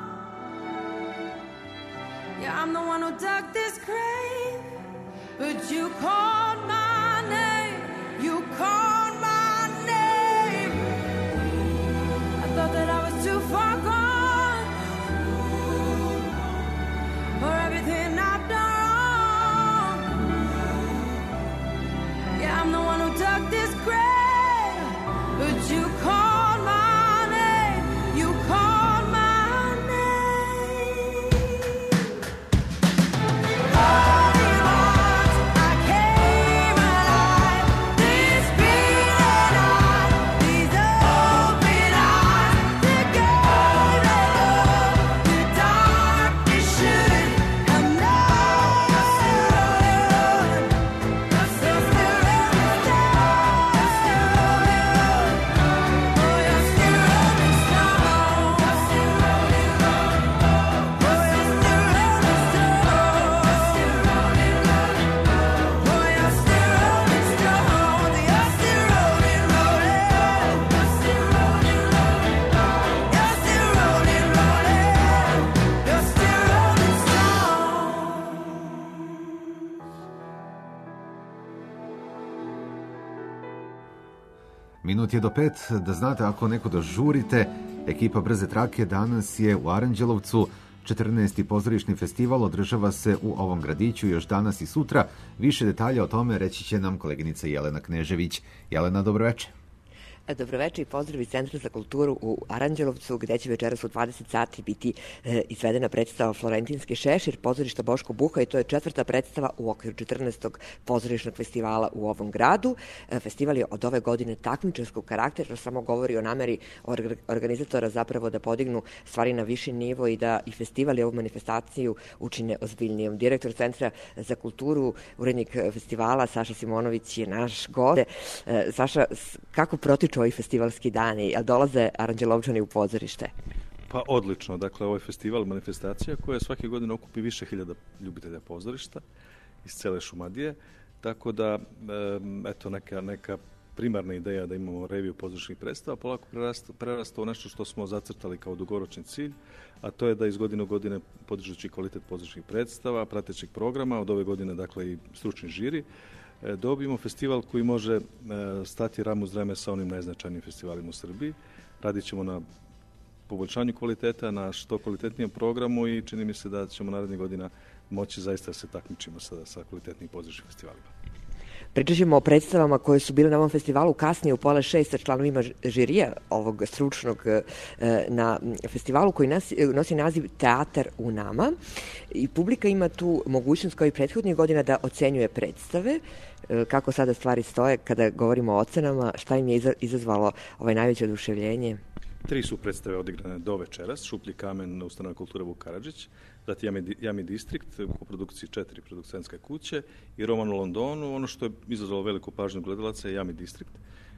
Yeah, I'm the one who dug this grave, but you called my name. You called my name. I thought that I was too far gone for everything I've done wrong. Yeah, I'm the one who dug this grave, but you called my name. You called my name. All at once, I came alive. This beating heart, these open eyes, the gave and go, the darkness should have known. You're still rolling stone. You're still rolling, oh, you're still rolling stone. You're still rolling, oh, you're still rolling stone. You're still rolling, oh, you're still rolling stone. You're still rolling, rolling. You're still rolling, rolling. You're still rolling, rolling. You're still rolling Minut je do pet, da znate ako neko da žurite, ekipa Brze trake danas je u Aranđelovcu. četrnaesti pozorišni festival održava se u ovom gradiću još danas i sutra. Više detalja o tome reći će nam koleginica Jelena Knežević. Jelena, dobroveče. Dobroveče i pozdrav iz Centra za kulturu u Aranđelovcu, gde će večeras u dvadeset sati biti e, izvedena predstava Florentinski šešir pozorišta Boško Buha, i to je četvrta predstava u okviru četrnaestog pozorišnog festivala u ovom gradu. E, festival je od ove godine takmičarskog karaktera, samo govori o nameri orga, organizatora zapravo da podignu stvari na viši nivo i da i festival i ovu manifestaciju učine ozbiljnijom. Direktor Centra za kulturu, urednik festivala Saša Simonović je naš gost. E, Saša, kako protiču ovi festivalski dani, jel dolaze Aranđelovčani u pozorište? Pa odlično, dakle ovo je festival, manifestacija koja svake godine okupi više hiljada ljubitelja pozorišta iz cele Šumadije, tako da eto neka, neka primarna ideja da imamo reviju pozorišnih predstava polako prerasta, prerasta u nešto što smo zacrtali kao dugoročni cilj, a to je da iz godine u godine podižući kvalitet pozorišnih predstava, pratećeg programa, od ove godine dakle i stručni žiri, e, dobijemo festival koji može e, stati ram uz rame sa onim najznačajnijim festivalima u Srbiji. Radit ćemo na poboljšanju kvaliteta, na što kvalitetnijem programu i čini mi se da ćemo narednih godina moći zaista da se takmičimo sa, sa kvalitetnim pozorišnim festivalima. Pričat ćemo o predstavama koje su bile na ovom festivalu kasnije u pola šest sa članovima žirija ovog stručnog na festivalu koji nosi naziv Teatar u nama i publika ima tu mogućnost kao i prethodnih godina da ocenjuje predstave. Kako sada stvari stoje kada govorimo o ocenama, šta im je izazvalo ovaj najveće oduševljenje? Tri su predstave odigrane do večeras, Šuplji kamen na Ustanova kulture Vuk Karadžić, zatim Jami, Jami Distrikt u produkciji četiri produkcijske kuće i Roman u Londonu. Ono što je izazvalo veliku pažnju gledalaca je Jami Distrikt,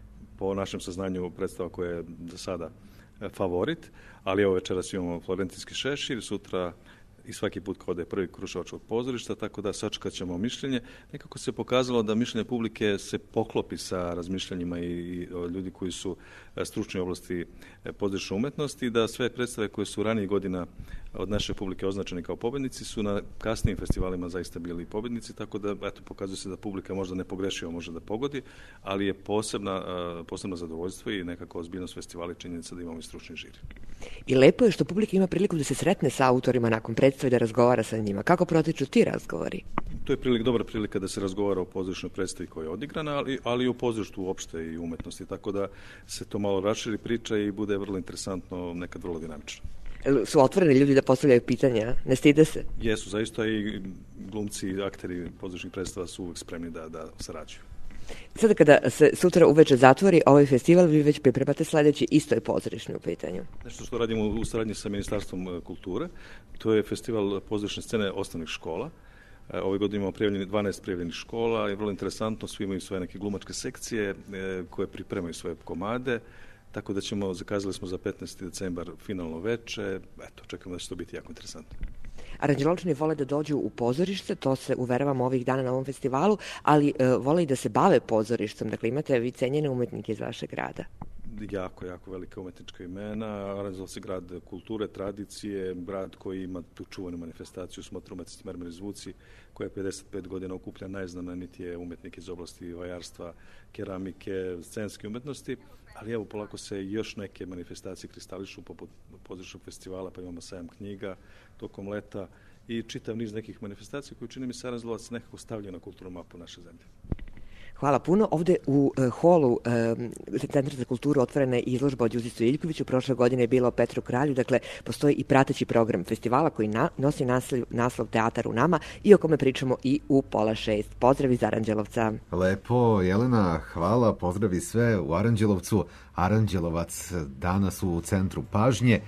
po našem saznanju predstava koja je za sada favorit, ali evo večeras imamo Florentinski šešir, sutra i svaki put kao da je prvi Kruševačkog pozorišta, tako da sačekat ćemo mišljenje. Nekako se pokazalo da mišljenje publike se poklopi sa razmišljanjima i, i ljudi koji su stručni u oblasti pozorišne umetnosti i da sve predstave koje su ranijih godina od naše publike označeni kao pobednici su na kasnijim festivalima zaista bili pobednici, tako da eto, pokazuje se da publika možda ne pogrešio, može da pogodi, ali je posebna, posebno zadovoljstvo i nekako ozbiljnost festivala i činjenica da imamo i stručni žiri. I lepo je što publika ima priliku da se sretne sa autorima nakon predstave i da razgovara sa njima. Kako protiču ti razgovori? To je prilik, dobra prilika da se razgovara o pozorišnoj predstavi koja je odigrana, ali, ali i o pozorištu uopšte i umetnosti, tako da se to malo raširi priča i bude vrlo interesantno, nekad vrlo dinamično. Su otvoreni ljudi da postavljaju pitanja? Ne stide se? Jesu, zaista i glumci i akteri pozorišnih predstava su uvek spremni da, da sarađuju. Sada kada se sutra uveče zatvori ovaj festival, vi već pripremate sledeći, isto je pozorišni u pitanju. Nešto što radimo u saradnji sa Ministarstvom kulture, to je festival pozorišne scene osnovnih škola. Ove godine imamo prijavljeni dvanaest prijavljenih škola i vrlo interesantno, svi imaju svoje neke glumačke sekcije koje pripremaju svoje komade, tako da ćemo, zakazali smo za petnaesti decembar finalno veče, eto, čekamo da će to biti jako interesantno. Aranđelovčani vole da dođu u pozorište, to se uveravamo ovih dana na ovom festivalu, ali e, vole i da se bave pozorištem, dakle imate vi cenjene umetnike iz vašeg grada. Jako, jako velika umetnička imena. Aranđelovac je grad kulture, tradicije, grad koji ima tu čuvanu manifestaciju Smotra umetnosti Mermer i zvuci, koja je pedeset pet godina okuplja najznamenitije umetnike iz oblasti vajarstva, keramike, scenske umetnosti, ali evo polako se još neke manifestacije kristališu poput pozorišnog festivala, pa imamo sajam knjiga tokom leta i čitav niz nekih manifestacija koji čini mi se Aranđelovac nekako stavlja na kulturnu mapu naše zemlje. Hvala puno. Ovde u uh, holu uh, Centra za kulturu otvorena je izložba o Đuzicu Iljkoviću. Prošle godine je bila o Petru Kralju. Dakle, postoji i prateći program festivala koji na, nosi naslov, naslov Teatar u nama i o kome pričamo i u pola šest. Pozdrav iz Aranđelovca. Lepo, Jelena, hvala. Pozdravi sve u Aranđelovcu. Aranđelovac danas u centru pažnje.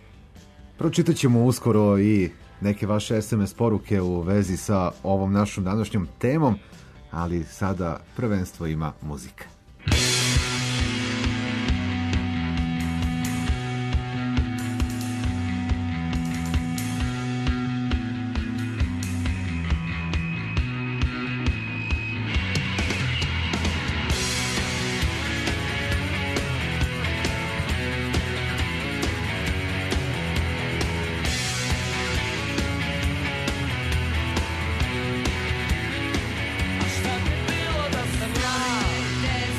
Pročitat ćemo uskoro i neke vaše es em es poruke u vezi sa ovom našom današnjom temom, ali sada prvenstvo ima muzika. Šta bi bilo da sam ja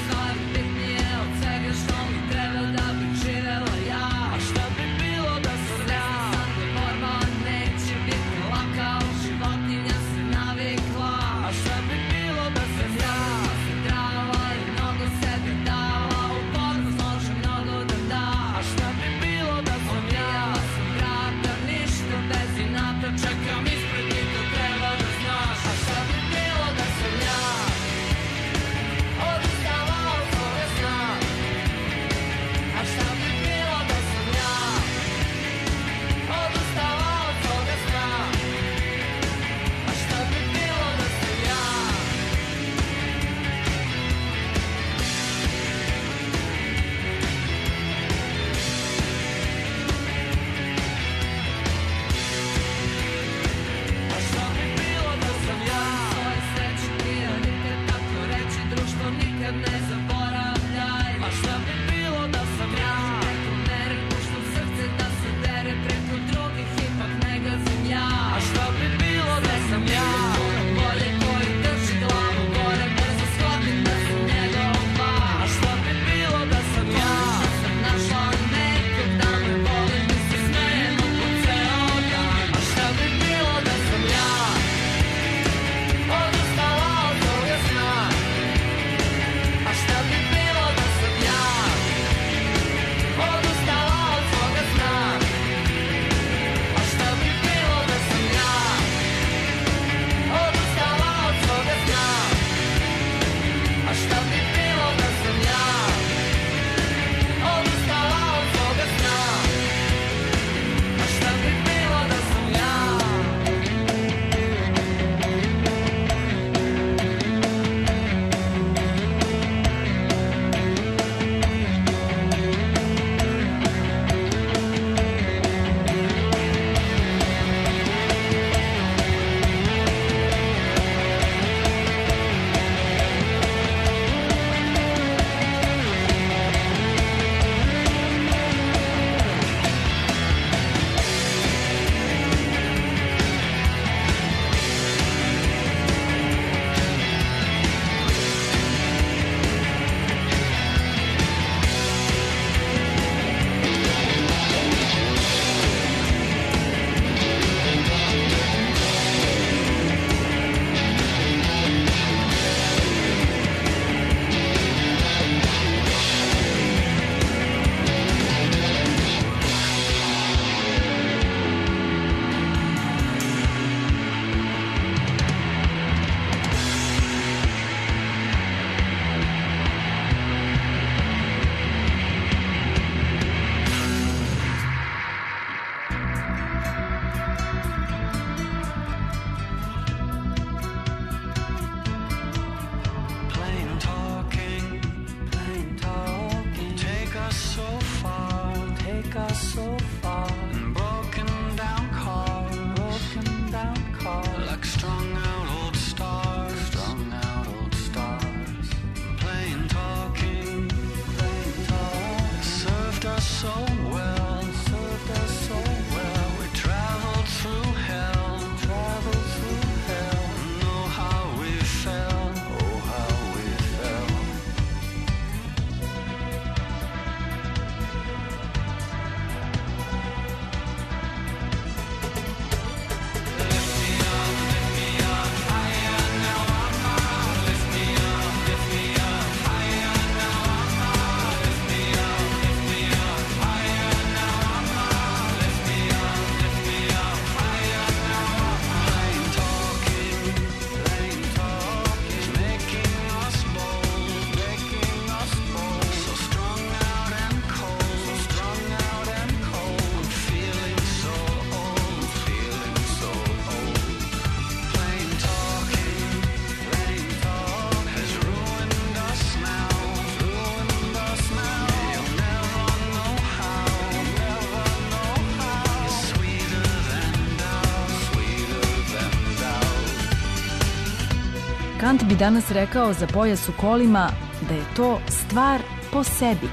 Kant bi danas rekao za pojas u kolima da je to stvar po sebi.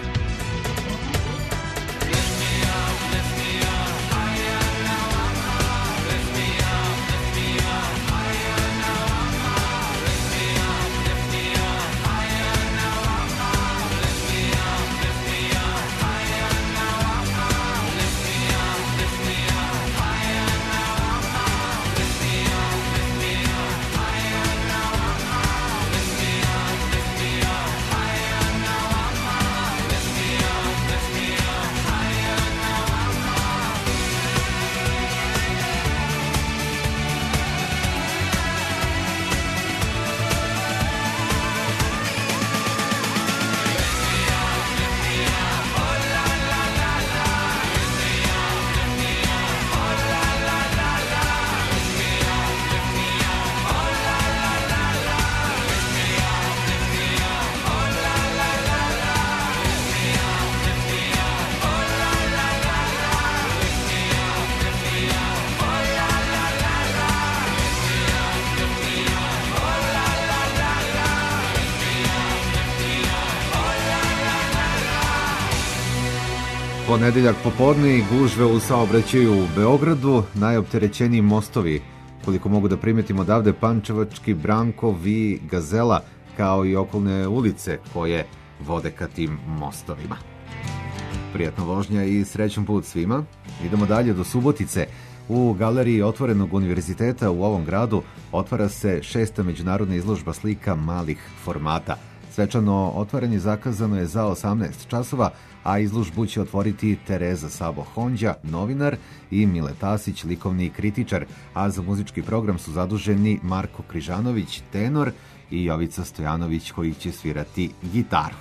Ponedeljak popodne i gužve u saobraćaju u Beogradu, najopterećeniji mostovi, koliko mogu da primetimo odavde, Pančevački, Brankov i Gazela, kao i okolne ulice koje vode ka tim mostovima. Prijatna vožnja i srećan put svima. Idemo dalje do Subotice. U galeriji Otvorenog univerziteta u ovom gradu otvara se šesta međunarodna izložba slika malih formata. Svečano otvaranje zakazano je za osamnaest časova, a izložbu će otvoriti Tereza Sabo Honđa, novinar, i Mile Tasić, likovni kritičar, a za muzički program su zaduženi Marko Križanović, tenor, i Jovica Stojanović, koji će svirati gitaru.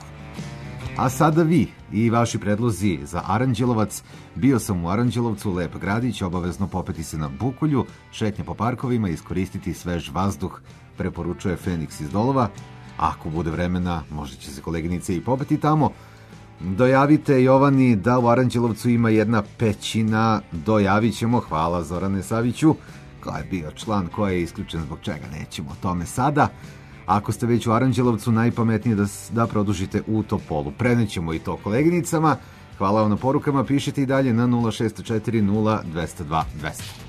A sada vi i vaši predlozi za Aranđelovac. Bio sam u Aranđelovcu, lep gradić, obavezno popeti se na Bukulju, šetnja po parkovima, iskoristiti svež vazduh, preporučuje Feniks iz Dolova. Ako bude vremena, možda će se koleginice i popeti tamo. Dojavite Jovani da u Aranđelovcu ima jedna pećina, dojavit ćemo, hvala Zorane Saviću, ko je bio član, ko je isključen, zbog čega nećemo o tome sada. Ako ste već u Aranđelovcu, najpametnije da, da produžite u Topolu. Prenećemo i to koleginicama. Hvala vam na porukama, pišite i dalje na nula šest četiri nula dva zero dva dva zero.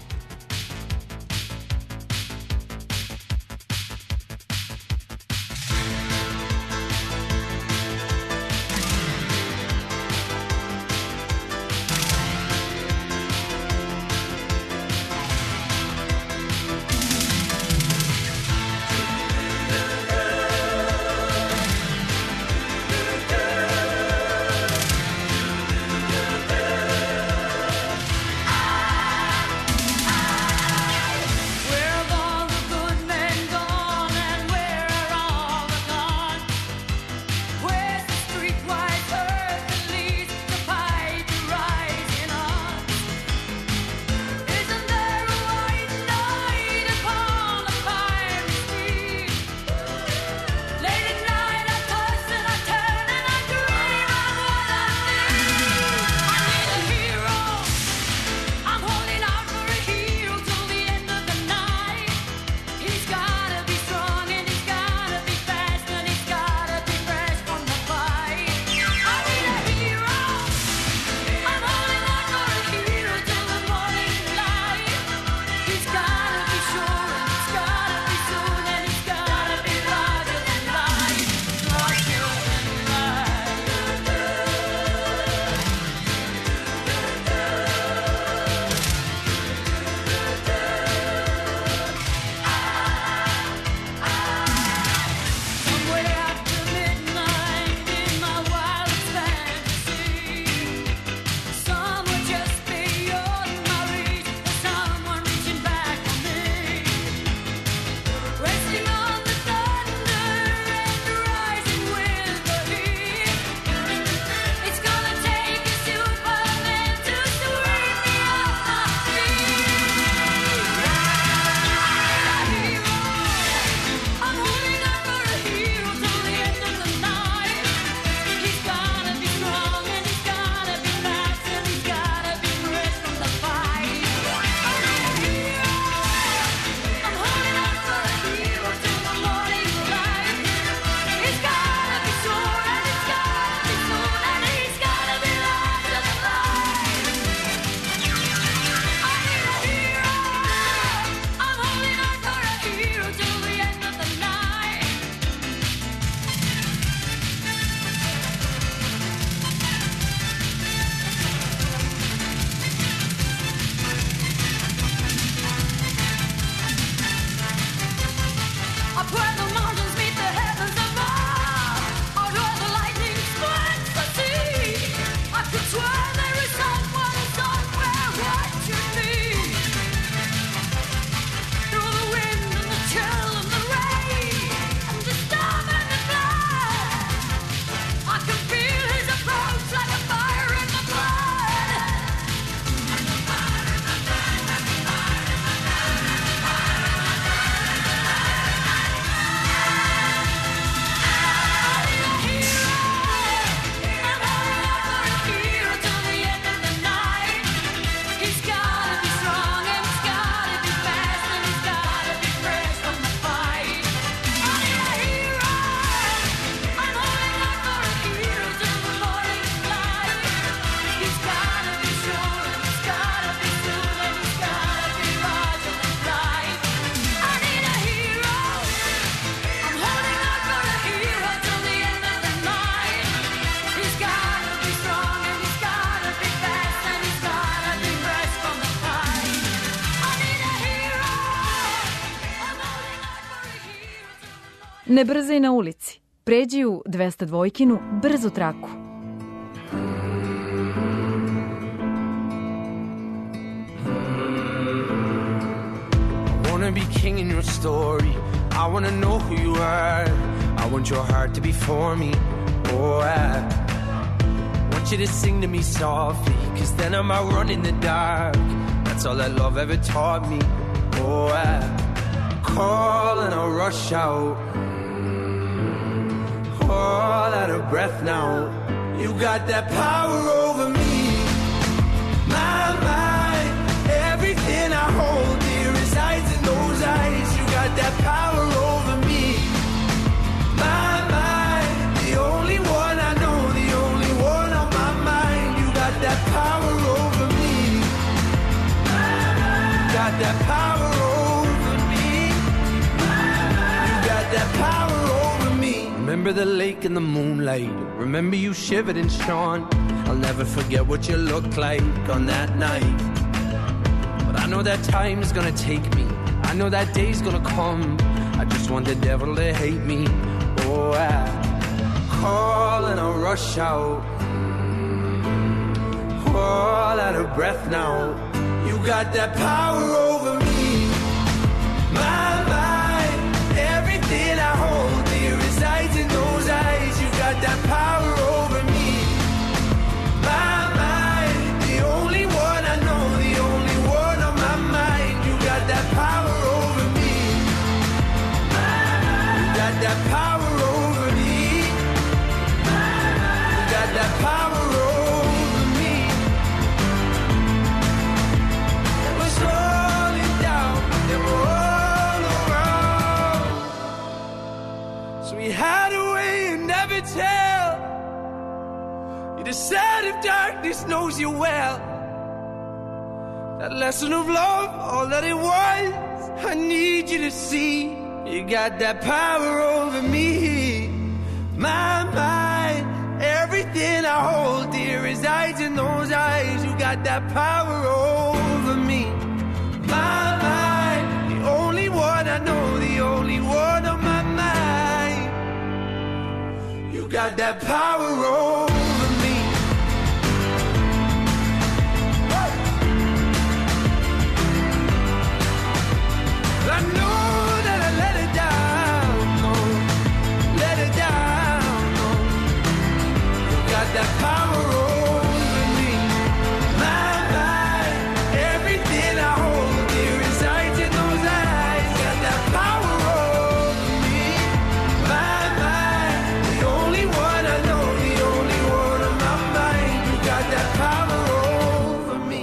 Ne brzaj na ulici. Pređi u dvesta dvojkinu brzu traku. I wanna be king in your story. I wanna know who you are. I want your heart to be for me. Oh, I want you to sing to me softly, cause then I'm out running the dark. That's all that love ever taught me. Oh, I call and I'll rush out, all out of breath now. You got that power over me, my mind. Everything I hold dear resides in those eyes. You got that power over me, my mind. The only one I know, the only one on my mind. You got that power over me, you got that power over me, you got that power over me. Remember the lake in the moonlight, remember you shivered and shone. I'll never forget what you looked like on that night. But I know that time's gonna take me, I know that day's gonna come. I just want the devil to hate me. Oh, I call and I'll rush out, all out of breath now. You got that power over me, my mind. Everything I hold dear resides in those eyes. You got that power over me, my mind. The only one I know, the only one on my mind. You got that power over me, you got that power over me, you got that power over me. And we're slowly down, and we're all around. So we hide away and never tell. You decide if darkness knows you well. That lesson of love, all that it was, I need you to see. You got that power over me, my mind. Everything I hold dear resides in those eyes. You got that power over me, my mind. The only one I know, the only one on my mind. You got that power over me. I know that I let it down, no, let it down, no. You got that power over me, my mind. Everything I hold dear resides in those eyes. Got that power over me, my mind. The only one I know, the only one on my mind. You got that power over me.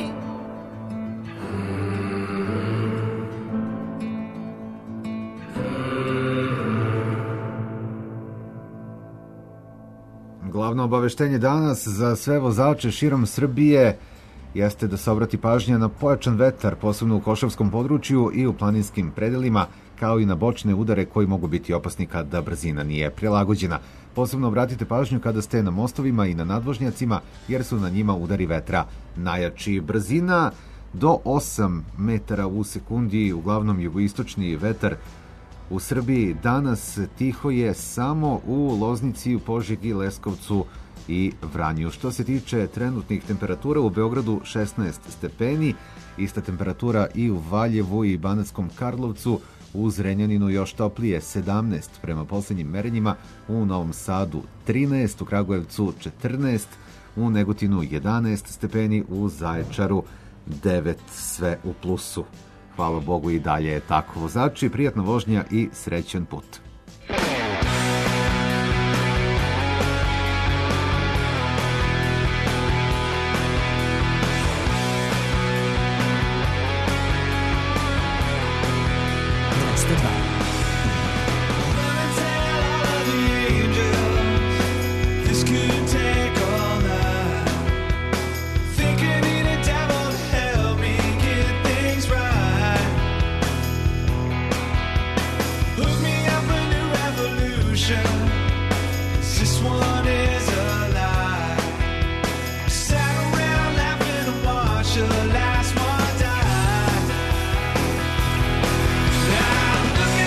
Glavno obaveštenje danas za sve vozače širom Srbije jeste da se obrati pažnja na pojačan vetar, posebno u Košavskom području i u planinskim predelima, kao i na bočne udare koji mogu biti opasni kada brzina nije prilagođena. Posebno obratite pažnju kada ste na mostovima i na nadvožnjacima, jer su na njima udari vetra najjači. Brzina do osam metara u sekundi, uglavnom jugoistočni vetar u Srbiji. Danas tiho je samo u Loznici, u Požegi, Leskovcu i Vranju. Što se tiče trenutnih temperatura, u Beogradu šesnaest stepeni, ista temperatura i u Valjevu i Banatskom Karlovcu, u Zrenjaninu još toplije sedamnaest prema poslednjim merenjima, u Novom Sadu trinaest, u Kragujevcu četrnaest, u Negotinu jedanaest stepeni, u Zaječaru devet, sve u plusu. Hvala Bogu i dalje je tako. Vozači, prijatna vožnja i srećan put. Last one died. Now I'm looking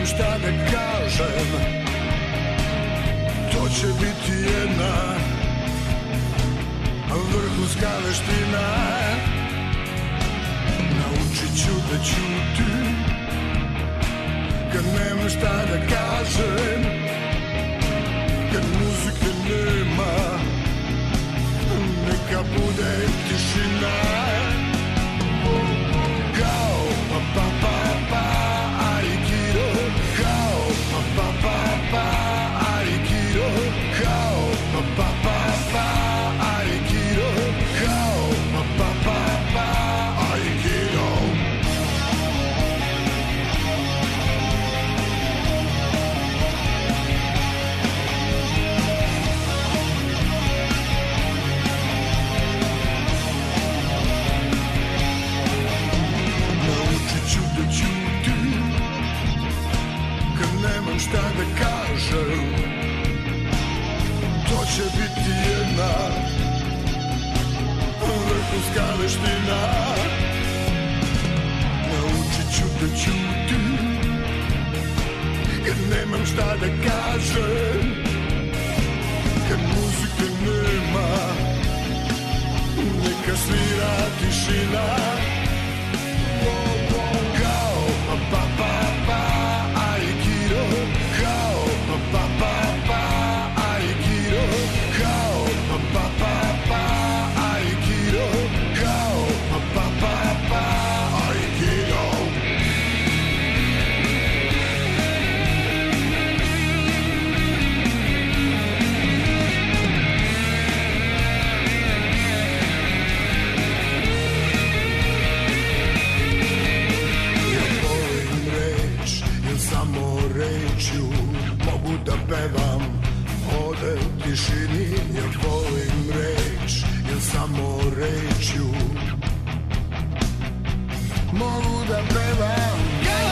nemam šta da kažem, to će biti jedna vrhunska veština. Naučit ću da ćutim kad nemam šta da kažem, kad muzike nema, neka bude tišina. Kao pa pa pa pa aikido, kao pa pa pa pa aikido, kao pa pa pa pa aikido, kao pa pa pa pa aikido. Nemam šta da kažem, to će biti jedna vrhunska veština. Naučit ću da ćutim kad nemam šta da kažem, kad muzike nema, neka svira tišina. Kao pa pa pa pa aikido, kao pa pa pa pa aikido, kao pa pa pa pa aikido, kao pa pa pa pa aikido. Samo rečju mogu da pevam ovde u tišini, jer volim reč, jer samo rečju mogu da pevam.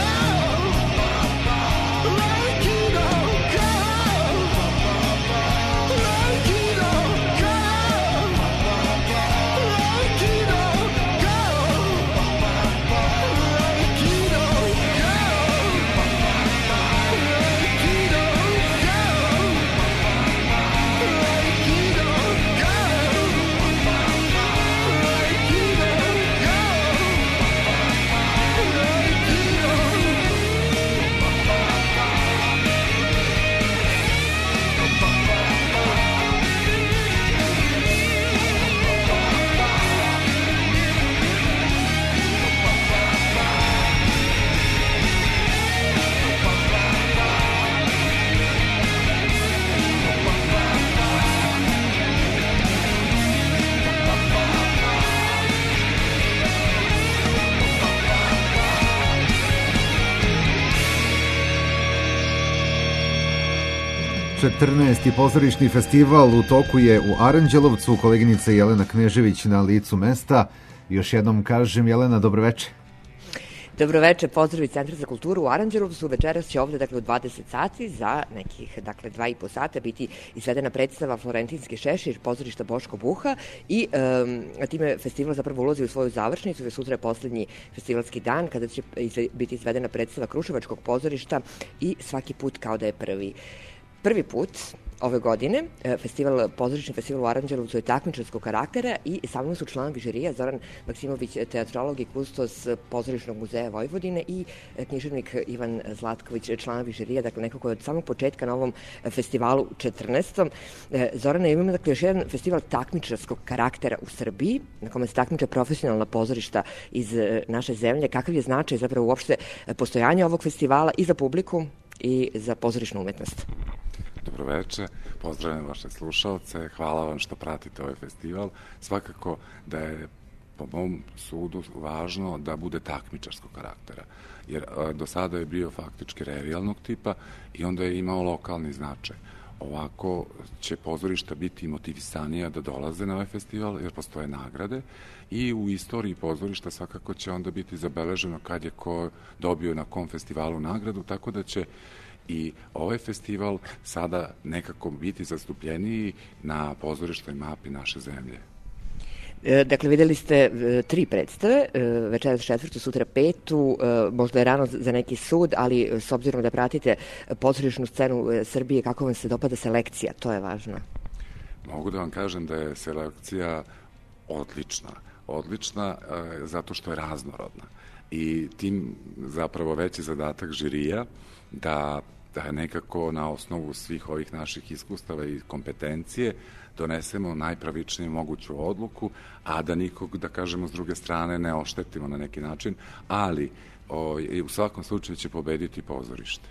četrnaesti pozorišni festival u toku je u Aranđelovcu. Koleginica Jelena Knežević na licu mesta. Još jednom kažem, Jelena, dobroveče. Dobroveče, pozdrav iz Centra za kulturu u Aranđelovcu. Večeras će ovde, dakle, u dvadeset sati, za nekih, dakle, dva i po sata biti izvedena predstava Florentinski šešir, pozorišta Boško Buha i um, time festival zapravo ulazi u svoju završnicu, jer sutra je poslednji festivalski dan kada će izve, biti izvedena predstava Kruševačkog pozorišta i svaki put kao da je prvi. Prvi put ove godine festival, pozorišni festival u Aranđelovcu je takmičarskog karaktera i sa mnom su članovi žirija Zoran Maksimović, teatrolog i kustos Pozorišnog muzeja Vojvodine i književnik Ivan Zlatković, članovi žirija, dakle neko koji je od samog početka na ovom festivalu četrnaestom. Zorane, imamo dakle još jedan festival takmičarskog karaktera u Srbiji, na kome se takmiče profesionalna pozorišta iz naše zemlje. Kakav je značaj zapravo uopšte postojanja ovog festivala i za publiku i za pozorišnu umetnost? Dobroveče, pozdravljam vaše slušalce, hvala vam što pratite ovaj festival. Svakako da je po mom sudu važno da bude takmičarskog karaktera, jer a, do sada je bio faktički revijalnog tipa i onda je imao lokalni značaj. Ovako će pozorišta biti motivisanija da dolaze na ovaj festival jer postoje nagrade i u istoriji pozorišta svakako će onda biti zabeleženo kad je ko dobio na kom festivalu nagradu, tako da će i ovaj festival sada nekako biti zastupljeniji na pozorištnoj mapi naše zemlje. E, dakle, videli ste e, tri predstave, e, večeras četvrtu, sutra petu, e, možda je rano za neki sud, ali e, s obzirom da pratite pozorišnu scenu e, Srbije, kako vam se dopada selekcija, to je važno. Mogu da vam kažem da je selekcija odlična. Odlična e, zato što je raznorodna. I tim zapravo veći zadatak žirija da, da nekako na osnovu svih ovih naših iskustava i kompetencije donesemo najpravičniju moguću odluku, a da nikog, da kažemo, s druge strane ne oštetimo na neki način, ali o, u svakom slučaju će pobediti pozorište.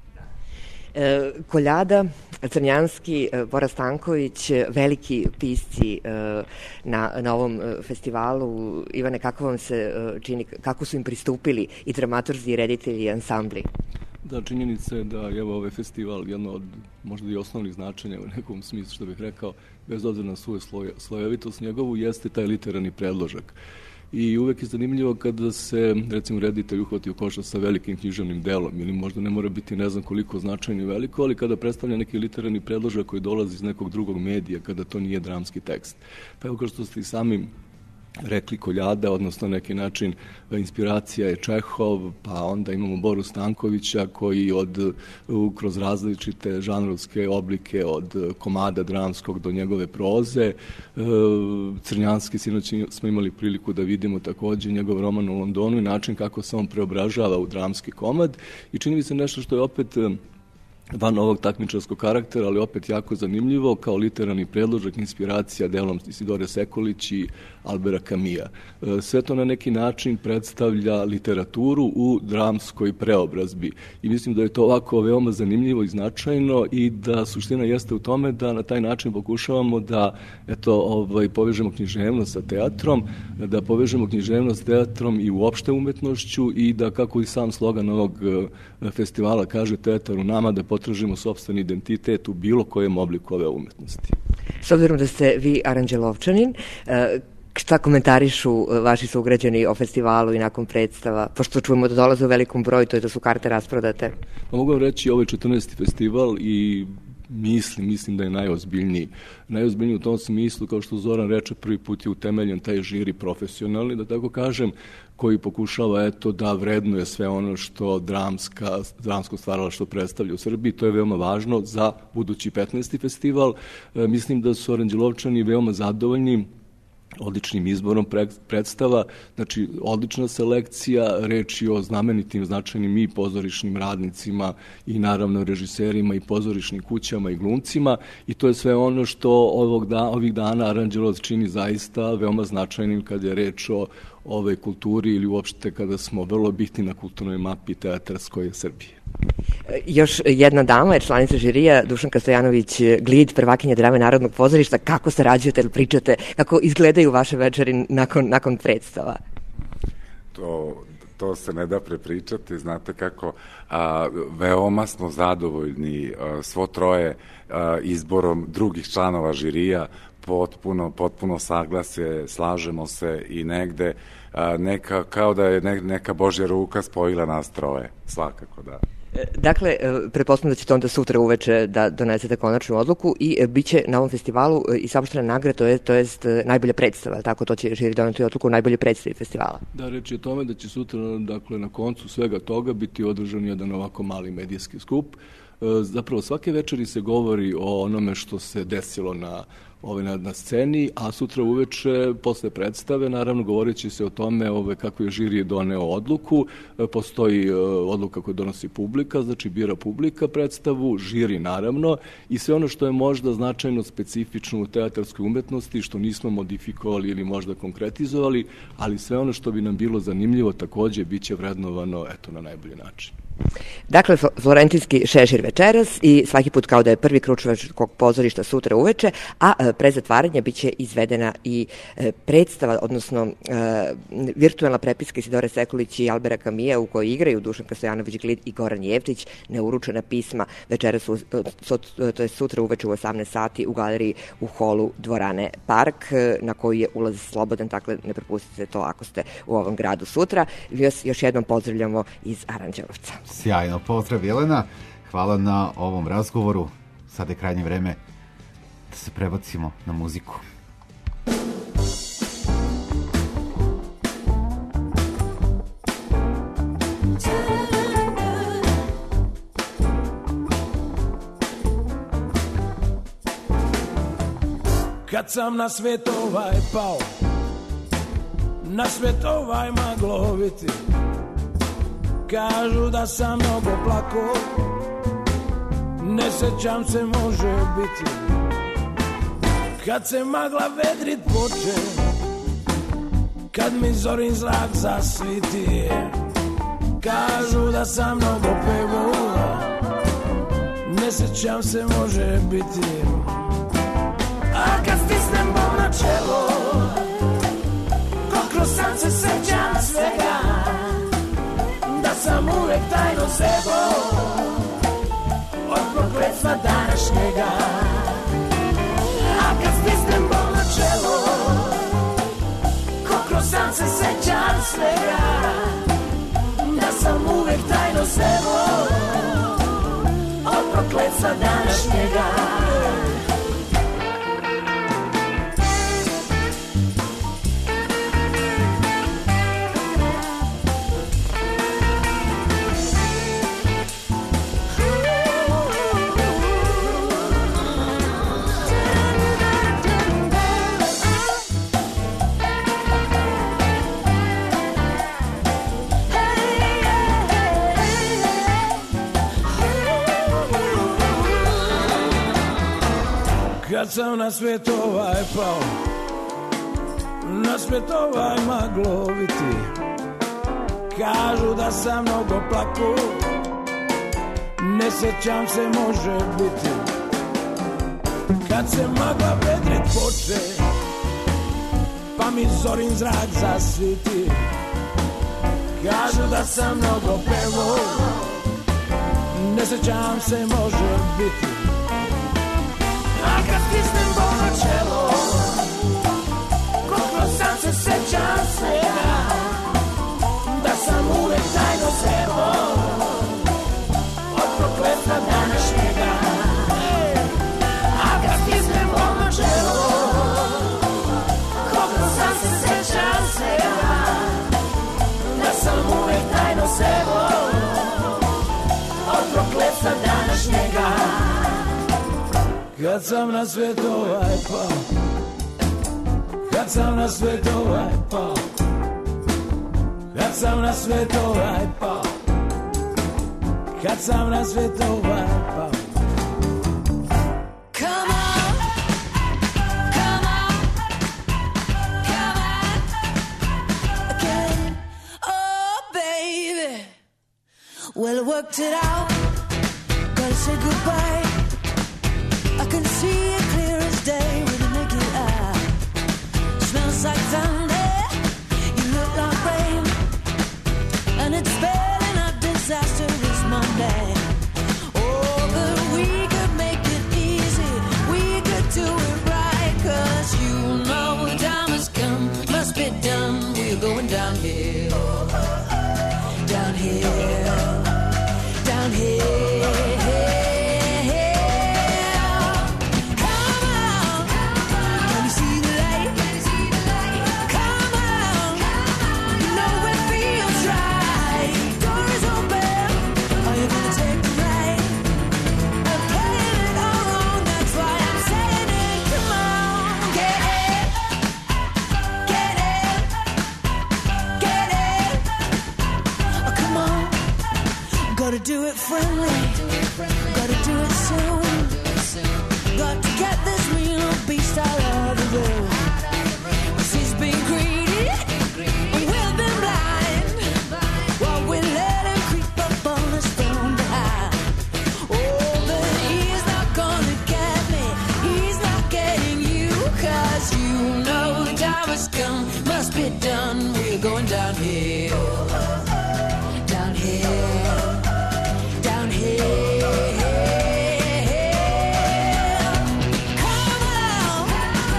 E, Koljada, Crnjanski, Bora Stanković, veliki pisci e, na, na ovom festivalu. Ivane, kako vam se e, čini, kako su im pristupili i dramaturzi i reditelji i ansambli? Da, činjenica je da je ovaj festival jedno od možda i osnovnih značenja u nekom smislu, što bih rekao, bez obzira na svoju sloj, slojevitost njegovu, jeste taj literarni predložak. I uvek je zanimljivo kada se, recimo, reditelj uhvati u koštac sa velikim književnim delom, ili možda ne mora biti ne znam koliko značajno i veliko, ali kada predstavlja neki literarni predložak koji dolazi iz nekog drugog medija, kada to nije dramski tekst. Pa evo, kao što ste i sami rekli, Koljada, odnosno neki način inspiracija je Čehov, pa onda imamo Boru Stankovića koji od, kroz različite žanrovske oblike, od komada dramskog do njegove proze. Crnjanski, sinoć smo imali priliku da vidimo takođe njegov roman u Londonu i način kako se on preobražava u dramski komad i čini mi se nešto što je opet van ovog takmičarskog karaktera, ali opet jako zanimljivo, kao literarni predložak, inspiracija delom Isidore Sekulić i Albera Camija. Sve to na neki način predstavlja literaturu u dramskoj preobrazbi. I mislim da je to ovako veoma zanimljivo i značajno i da suština jeste u tome da na taj način pokušavamo da eto, ovaj, povežemo književnost sa teatrom, da povežemo književnost s teatrom i uopšte umetnošću i da, kako i sam slogan ovog festivala kaže, teatar u nama, da potražimo sopstveni identitet u bilo kojem obliku ove umetnosti. S obzirom da ste vi Aranđelovčanin, šta komentarišu vaši sugrađani o festivalu i nakon predstava, pošto čujemo da dolaze u velikom broju, to je da su karte rasprodate? Pa mogu vam reći, ovo je četrnaesti festival i mislim, mislim da je najozbiljniji. Najozbiljniji u tom smislu, kao što Zoran reče, prvi put je utemeljen taj žiri profesionalni, da tako kažem, koji pokušava eto da vrednuje sve ono što dramska, dramsko stvaralaštvo predstavlja u Srbiji. To je veoma važno za budući petnaesti festival. E, mislim da su Aranđelovčani veoma zadovoljni odličnim izborom predstava, znači odlična selekcija, reči o znamenitim, značajnim i pozorišnim radnicima i naravno režiserima i pozorišnim kućama i glumcima i to je sve ono što ovog da, ovih dana Aranđelovac čini zaista veoma značajnim kad je reč o ove kulturi ili uopšte kada smo vrlo bitni na kulturnoj mapi teatarskoj Srbije. Još jedna dama je članica žirija, Dušanka Stojanović Glid, prvakinja drame Narodnog pozorišta. Kako sarađujete ili pričate, kako izgledaju vaše večeri nakon, nakon predstava? To, to se ne da prepričati, znate kako, a, veoma smo zadovoljni a, svo troje a, izborom drugih članova žirija, potpuno, potpuno saglasje, slažemo se i negde a, neka, kao da je ne, neka Božja ruka spojila nas troje, svakako da. Dakle, pretpostavljam da ćete onda sutra uveče da donesete konačnu odluku i bit će na ovom festivalu i saopštena nagrada, to je, to jest najbolja predstava, tako to će žiri doneti odluku o najbolje predstavi festivala. Da, reč je o tome da će sutra, dakle, na koncu svega toga biti održan jedan ovako mali medijski skup. Zapravo svake večeri se govori o onome što se desilo na ove, na, na sceni, a sutra uveče posle predstave, naravno, govorit će se o tome ove, kako je žiri doneo odluku. Postoji odluka koju donosi publika, znači bira publika predstavu, žiri naravno, i sve ono što je možda značajno specifično u teatarskoj umetnosti, što nismo modifikovali ili možda konkretizovali, ali sve ono što bi nam bilo zanimljivo takođe bit će vrednovano eto, na najbolji način. Dakle, Florentinski šešir večeras i svaki put kao da je prvi Kruševačkog pozorišta sutra uveče, a pre zatvaranja biće izvedena i predstava, odnosno virtualna prepiska Isidore Sekulić i Albera Camija u kojoj igraju Dušanka Stojanović Glid i Goran Jevtić, neuručena pisma večeras, to je sutra uveče u osamnaest sati u galeriji u holu dvorane Park, na koji je ulaz slobodan, dakle ne propustite to ako ste u ovom gradu sutra. Još, još jednom pozdravljamo iz Aranđelovca. Sjajno, pozdrav Jelena, hvala na ovom razgovoru. Sada je krajnje vreme da se prebacimo na muziku. Kad sam na svet ovaj pao, na svet ovaj magloviti, kažu da sam mnogo plako, ne sećam se, može biti. Kad se magla vedrit poče, kad mi zorin zrak zasviti, kažu da sam mnogo pevo, ne sećam se, može biti. A kad stisnem bol na čelo, ko kroz san se sećam svega, da sam uvek tajno sebo od prokletstva današnjega. A kad stisnem bol na čelo, ko kroz san se sećam svega, da sam uvek tajno sebo od prokletstva današnjega. Kad sam na svet ovaj pao, na svet ovaj magloviti, kažu da sam mnogo plako, ne sećam se, može biti. Kad se magla vedrit poče, pa mi zorin zrak zasviti, kažu da sam mnogo pevo, ne sećam se, može biti. A kad stisnem bol na čelo, ko kroz san se sećam svega, da sam uvek tajno sebo od prokletstva današnjega. A kad stisnem bol na čelo, ko kroz san se sećam svega, da sam uvek tajno sebo od prokletstva današnjega. Kad sam na svet ovaj pao, kad sam na svet ovaj pao, kad sam na svet ovaj pao, kad sam na svet ovaj pao. Come on, come on, come on again, oh baby. Well, I worked it out, gotta say goodbye. I can see it clear as day with a naked eye. Smells like thunder, you look like rain, and it's spelling out disaster this Monday. Oh, but we could make it easy, we could do it right, 'cause you know the time has come, must be done, we're going downhill, downhill, downhill. Gotta do it friendly, gotta do it soon. Got to get this real beast out of the room. He's been greedy, we've been blind, while we let him creep up on us from behind. Oh, but he's not gonna get me, he's not getting you, 'cause you know the time has come, must be done, we're going downhill, downhill. Downhill. Come on,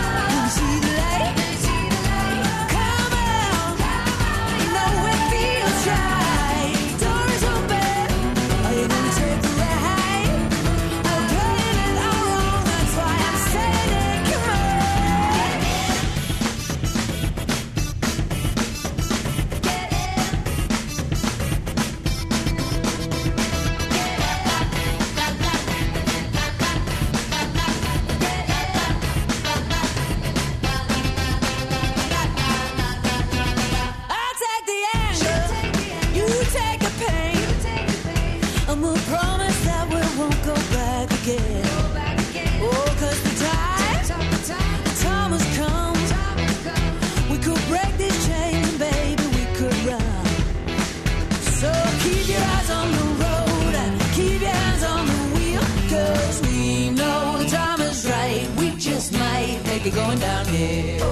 One more promise that we won't go back again. Oh, 'cause the time, the time has come. We could break these chains, baby, we could run. So keep your eyes on the road and keep your hands on the wheel, 'cause we know the time is right. We just might make it going downhill.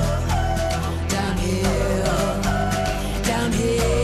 Downhill. Downhill.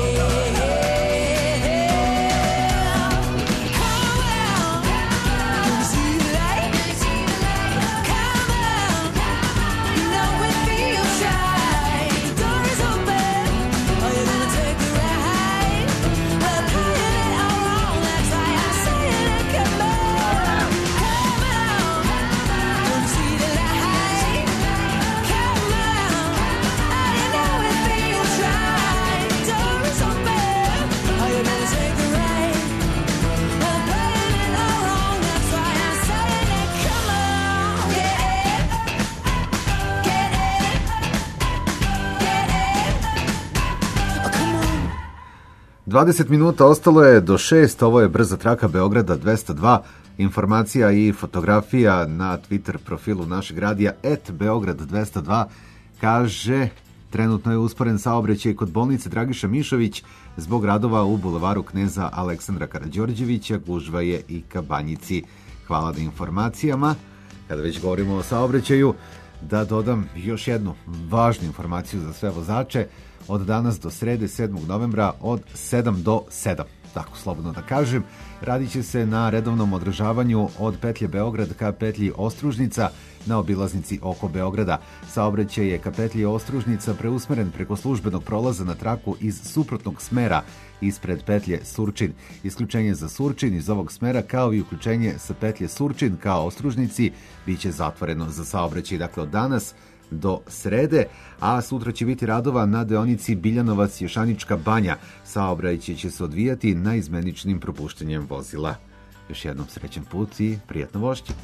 dvadeset minuta ostalo je do šest, ovo je brza traka Beograda dvesta dva, informacija i fotografija na Twitter profilu našeg radija et Beograd dvesta dva, kaže trenutno je usporen saobraćaj kod bolnice Dragiša Mišović zbog radova u bulevaru Kneza Aleksandra Karađorđevića, gužva je i ka Banjici. Hvala na informacijama. Kada već govorimo o saobraćaju, da dodam još jednu važnu informaciju za sve vozače. Od danas do srede sedmog novembra od sedam do sedam, tako slobodno da kažem, radit će se na redovnom održavanju od petlje Beograd ka petlji Ostružnica na obilaznici oko Beograda. Saobraćaj je ka petlji Ostružnica preusmeren preko službenog prolaza na traku iz suprotnog smera ispred petlje Surčin. Isključenje za Surčin iz ovog smera kao i uključenje sa petlje Surčin kao Ostružnici biće zatvoreno za saobraćaj. Dakle, od danas do srede, a sutra će biti radova na deonici Biljanovac-Ješanička banja. Saobraćaj će se odvijati na izmeničnim propuštanjem vozila. Još jednom srećan put i prijatno vožnje.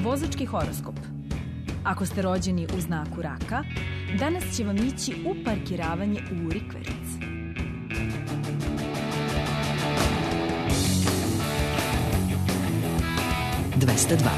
Vozački horoskop. Ako ste rođeni u znaku raka, danas će vam ići u parkiravanje u rikverc. dvesta dva.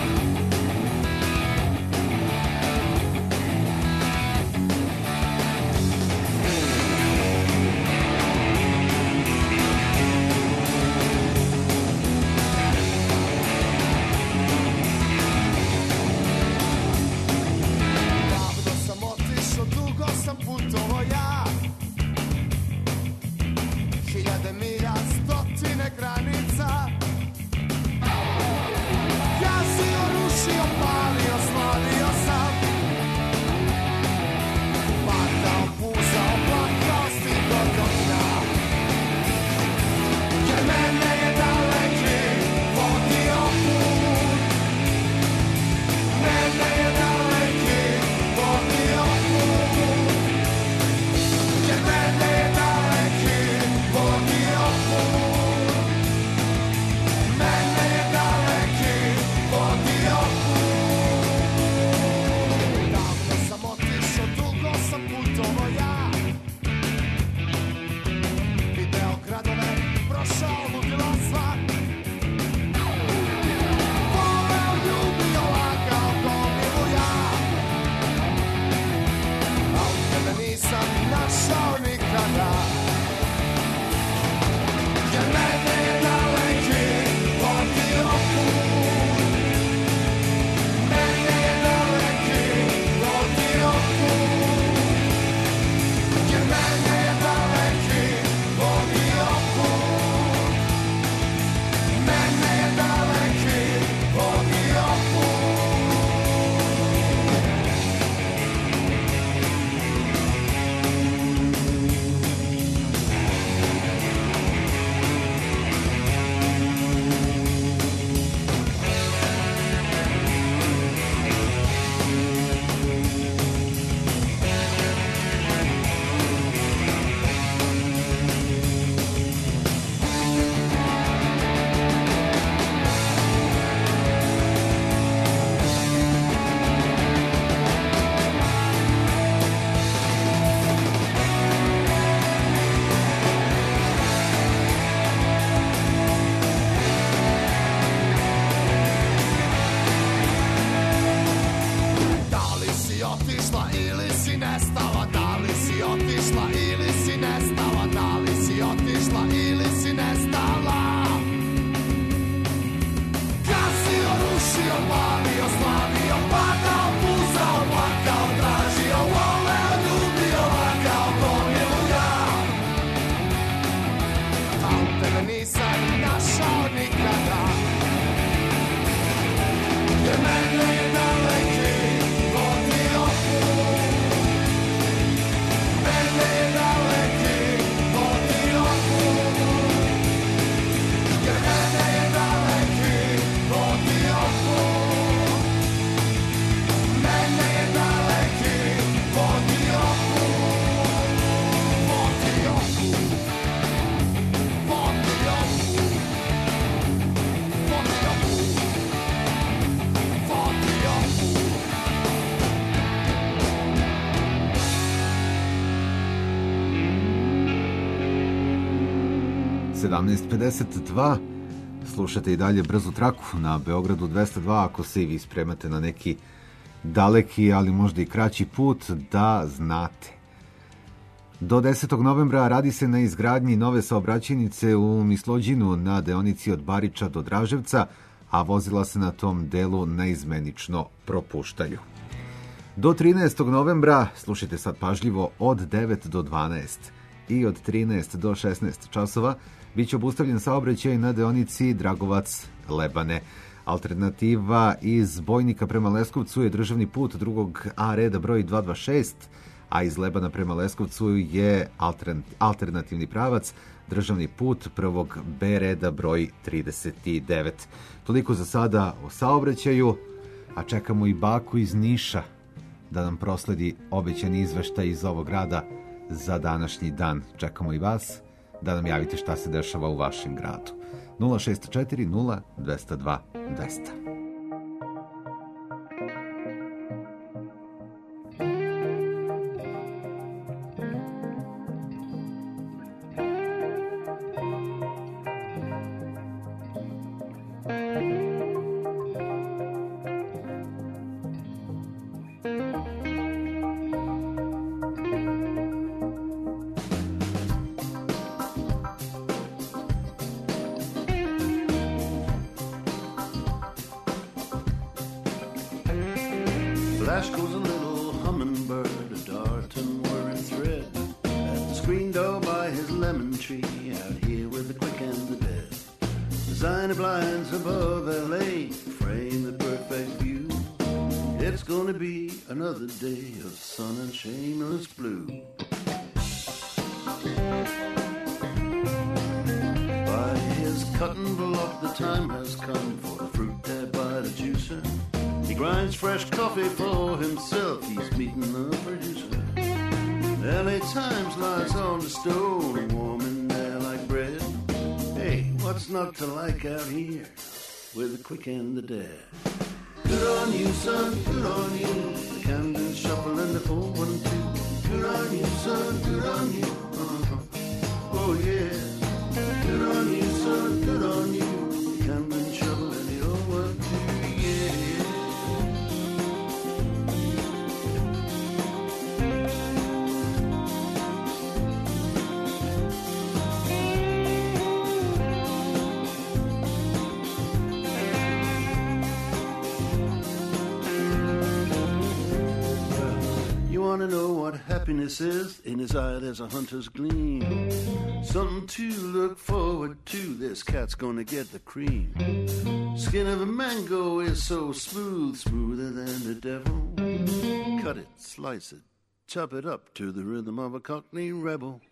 sedamnaest pedeset dva. Slušate i dalje brzu traku na Beogradu dvesta dva. Ako se i vi spremate na neki daleki, ali možda i kraći put, da znate. Do desetog novembra radi se na izgradnji nove saobraćajnice u Mislođinu na deonici od Bariča do Draževca, a vozila se na tom delu neizmenično propuštaju. Do trinaestog novembra, slušajte sad pažljivo, od devet do dvanaest i od trinaest do šesnaest časova biće obustavljen saobraćaj na deonici Dragovac-Lebane. Alternativa iz Bojnika prema Leskovcu je državni put drugog A reda broj dvesta dvadeset šest, a iz Lebana prema Leskovcu je alternativni pravac državni put prvog B reda broj trideset devet. Toliko za sada o saobraćaju, a čekamo i Baku iz Niša da nam prosledi obećani izveštaj iz ovog grada za današnji dan. Čekamo i vas da nam javite šta se dešava u vašem gradu. nula šest četiri nula dvesta dva dvesta. Designer blinds above L A frame the perfect view. It's gonna be another day of sun and shameless blue. By his cutting block, the time has come for the fruit there by the juicer. He grinds fresh coffee for himself, he's meeting the producer. L A Times lies on the stone, warm in there like bread. Hey, what's not to like out here with the quick and the dead? Good on you, son, good on you. The Camden Shuffle and the four one two. Good on you, son, good on you. Uh-huh. Oh yeah. Good on you, son, good on you. The Camden Shuffle and the four one two. Yeah. Want to know what happiness is? In his eye there's a hunter's gleam. Something to look forward to. This cat's gonna get the cream. Skin of a mango is so smooth, smoother than the devil. Cut it, slice it, chop it up to the rhythm of a Cockney rebel.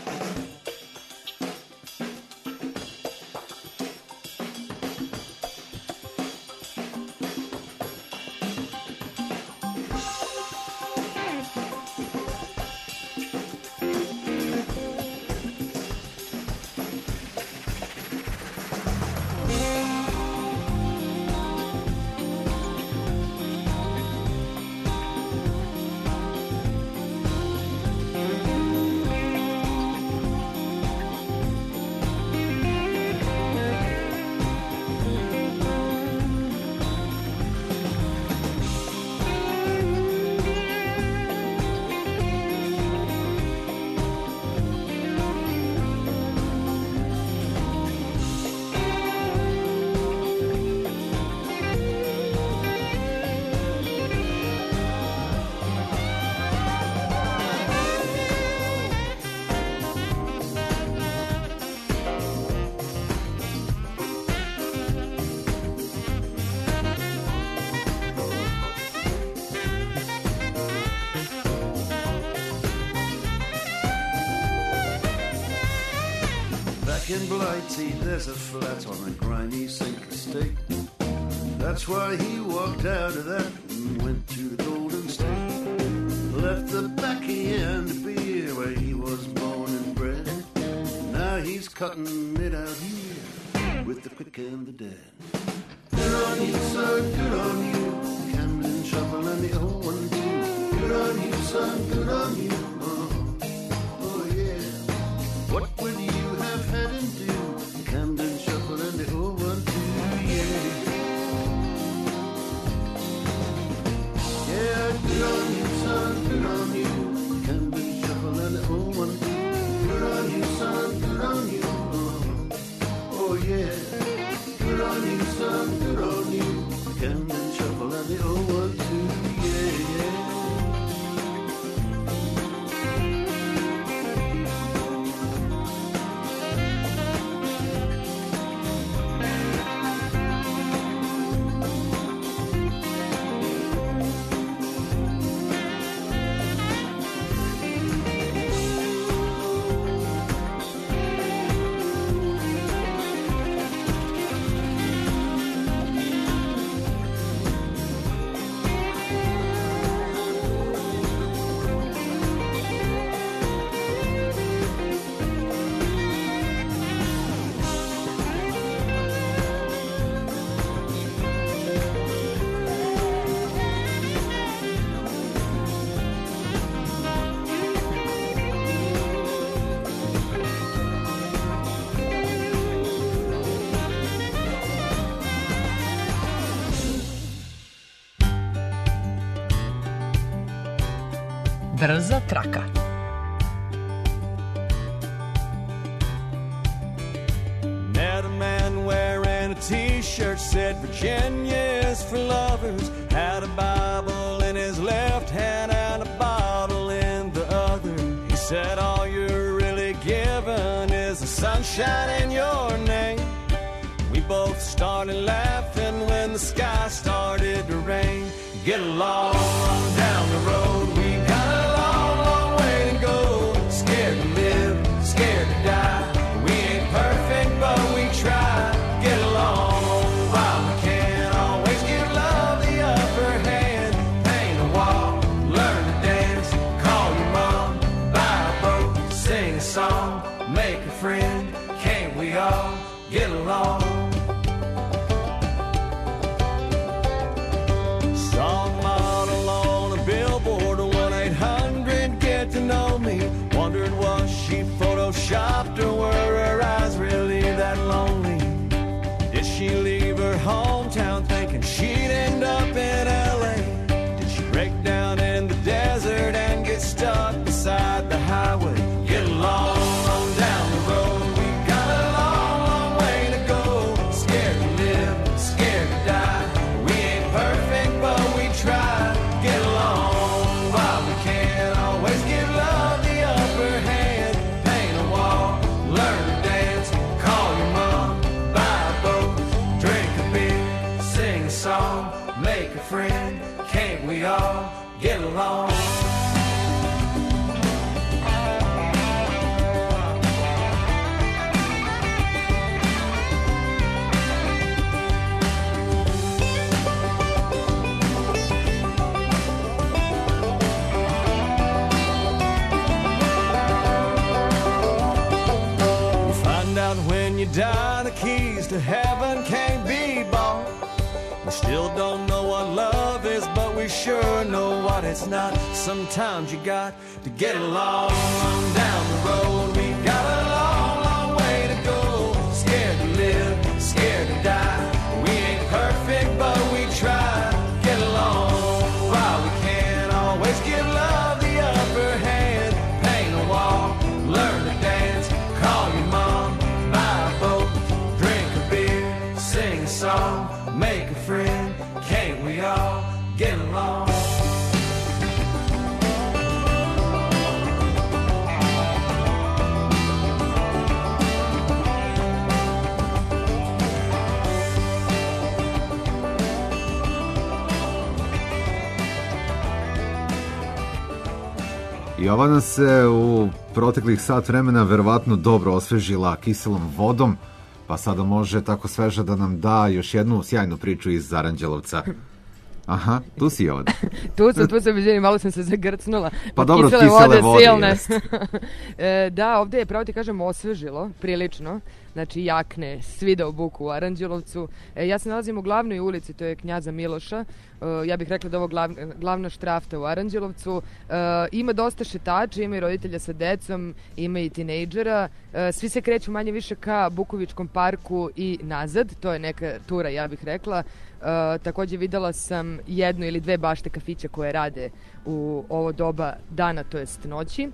In Blighty, there's a flat on a grimy sink estate. That's why he walked out of that and went to the Golden State. Left the baccy and the beer where he was born and bred. Now he's cutting it out here with the quick and the dead. Good on you, sir, good on you. Camden Shuffle and the old one too. Good on you, son, good on you. Uh-huh. Oh yeah. What would you have had him do? Camden Shuffle and the old one too, yeah. Yeah, good on you, son, good on you. Camden Shuffle and the old one too. Good on you, son, good on you. Uh-huh. Oh yeah. Good on you, son, good on you. Camden Shuffle and the old one too, yeah, yeah. Brza traka. Met a man wearing a t-shirt said Virginia is for lovers. Had a Bible in his left hand and a bottle in the other. He said all you're really given is the sunshine in your name. We both started laughing when the sky started to rain. Get along down the road, we got a long, long way to go. Scared to live, scared to die. We ain't perfect, but we try. Get along while we can. Always give love the upper hand. Paint a wall, learn to dance. Call your mom, buy a boat, sing a song, make a friend. Can't we all get along? Song model on a billboard, one eight hundred get to know me. Wondered was she photoshopped or were her eyes really that lonely? Did she leave her hometown thinking she'd end up in L A? Did she break down in the desert and get stuck beside the highway? Get along on down the road, we got a long, long way to go. Scared to live, scared to die. We ain't perfect, but we try. Get along while we can. Always give love the upper hand. Paint a wall, learn to dance. Call your mom, buy a boat, drink a beer, sing a song, make a friend. Can't we all get along? When you die, the keys to heaven can't be bought. We still don't know what love is, but we sure know what it's not. Sometimes you got to get along on down the road. We got a long, long way to go. Scared to live, scared to die. We ain't perfect, but we try. Get along while we can. Always give love the upper hand. Paint a wall, learn to dance. Call your mom, sing a song, make a friend. Can't we all get along? Jovana se u proteklih sat vremena verovatno dobro osvežila kiselom vodom, pa sada može tako sveža da nam da još jednu sjajnu priču iz Aranđelovca. Aha, tu si Jovana. tu sam, tu sam, izvini, malo sam se zagrcnula. Pa dobro, kisele vode, vode silne. e, da, ovde je, pravo ti kažem, osvežilo, prilično. Znači, jakne, svi da obuku u Aranđelovcu. E, ja se nalazim u glavnoj ulici, to je Knjaza Miloša. E, ja bih rekla da je ovo glav, glavna štrafta u Aranđelovcu. E, ima dosta šetača, ima i roditelja sa decom, ima i tinejdžera. E, svi se kreću manje više ka Bukovičkom parku i nazad. To je neka tura, ja bih rekla. E, takođe videla sam jednu ili dve bašte kafića koje rade u ovo doba dana, to jest noći.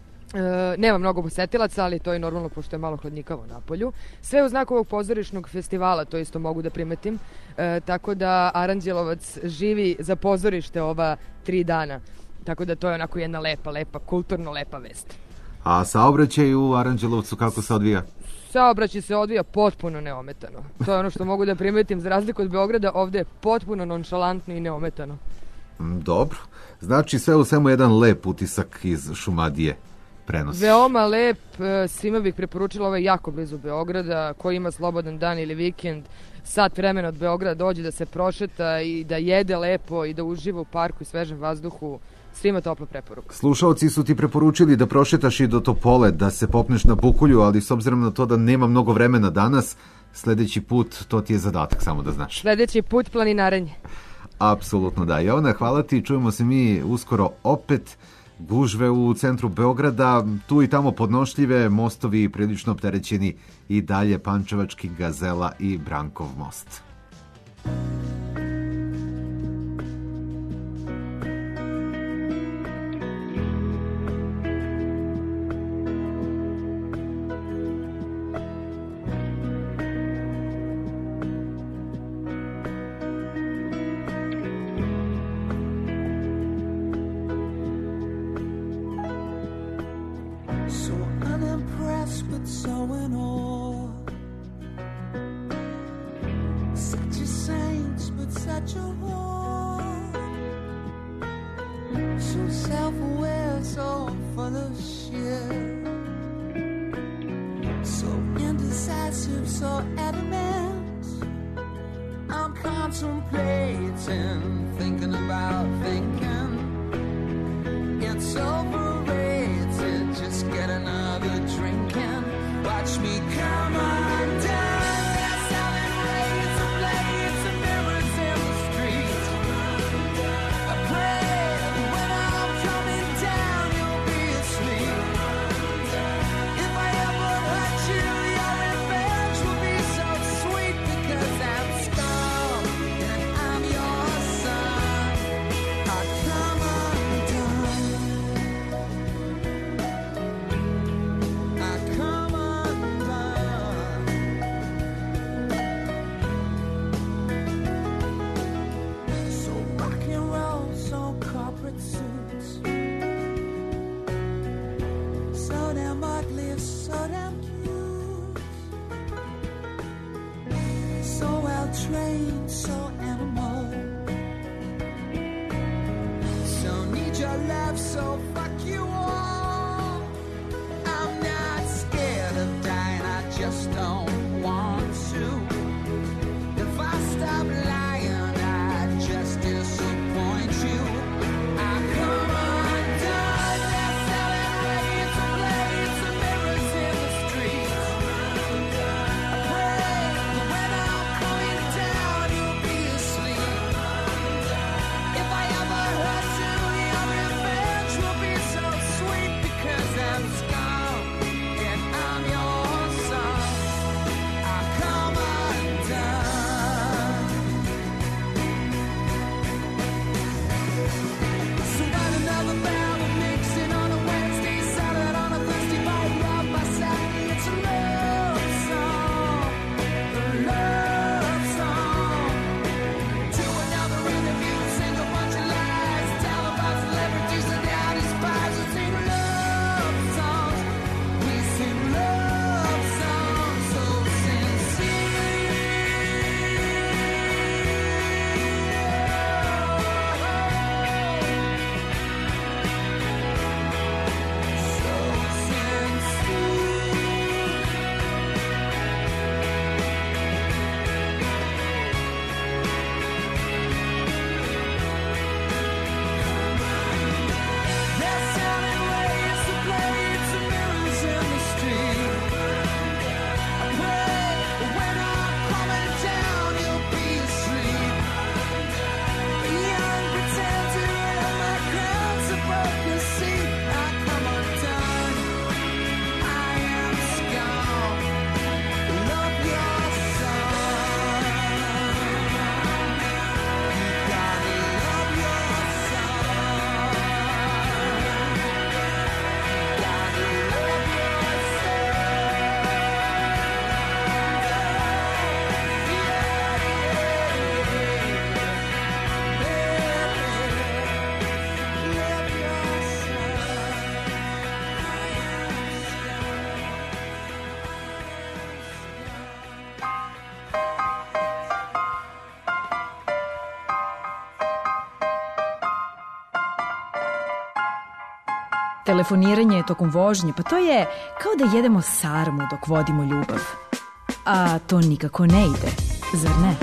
E, nema mnogo posetilaca, ali to je normalno pošto je malo hladnjikavo na polju. Sve u znaku ovog pozorišnog festivala, to isto mogu da primetim. E, tako da Aranđelovac živi za pozorište ova tri dana. Tako da to je onako jedna lepa, lepa, kulturno lepa vest. A saobraćaj u Aranđelovcu kako se odvija? Saobraćaj se odvija potpuno neometano. To je ono što mogu da primetim. Za razliku od Beograda, ovde je potpuno nonšalantno i neometano. Dobro. Znači sve u svemu jedan lep utisak iz Šumadije prenosi. Veoma lep, svima bih preporučila, ovo je jako blizu Beograda, ko ima slobodan dan ili vikend, sat vremena od Beograda dođe da se prošeta i da jede lepo i da uživa u parku i svežem vazduhu. Svima topla preporuka. Slušaoci su ti preporučili da prošetaš i do Topole, da se popneš na Bukulju, ali s obzirom na to da nema mnogo vremena danas, sledeći put to ti je zadatak, samo da znaš. Sledeći put planinarenje. Apsolutno da. Jovana, hvala ti, čujemo se mi uskoro opet. Gužve u centru Beograda, tu i tamo podnošljive, mostovi prilično opterećeni i dalje Pančevački, Gazela i Brankov most. So unimpressed but so in awe. such a whore. So self-aware, so full of shit. So indecisive, so adamant. I'm contemplating, thinking about thinking. It's overrated, just get another drink and watch me come undone. They're selling razor blades and mirrors in the street. I pray that when I'm coming down, you'll be asleep. If I ever hurt you, your revenge will be so sweet because I'm Skull and I'm your son. I come undone. I come undone. So rock and roll, so corporate suits. So damn ugly, so damn cute. So well trained, so animal. So need your love, so fuck you all. I'm not scared of dying, I just don't want to. If I stop lying, I just disappoint you. I come undone. They're selling razor blades and mirrors in the streets. I pray that when I'm coming down, you'll be asleep. If I ever hurt you, your revenge will be so sweet because I'm Skull and I'm your son. I come undone. So what another barrel mixing on a Wednesday, salad on a Thursday, bite up by Saturday. It's a love song, a love song. To another interview, sing a bunch of lies, tell about celebrities and how despise. We sing love songs, we sing love songs so sincere. So they're selling razor blades and mirrors in the street. I pray that when I'm coming down, you'll be asleep. Young pretender in my crown's a broken seat. I come undone. I am Skull. Love your son. You gotta love your son. Gotta love your Telefoniranje tokom vožnje, pa to je kao da jedemo sarmu dok vodimo ljubav. A to nikako ne ide, zar ne?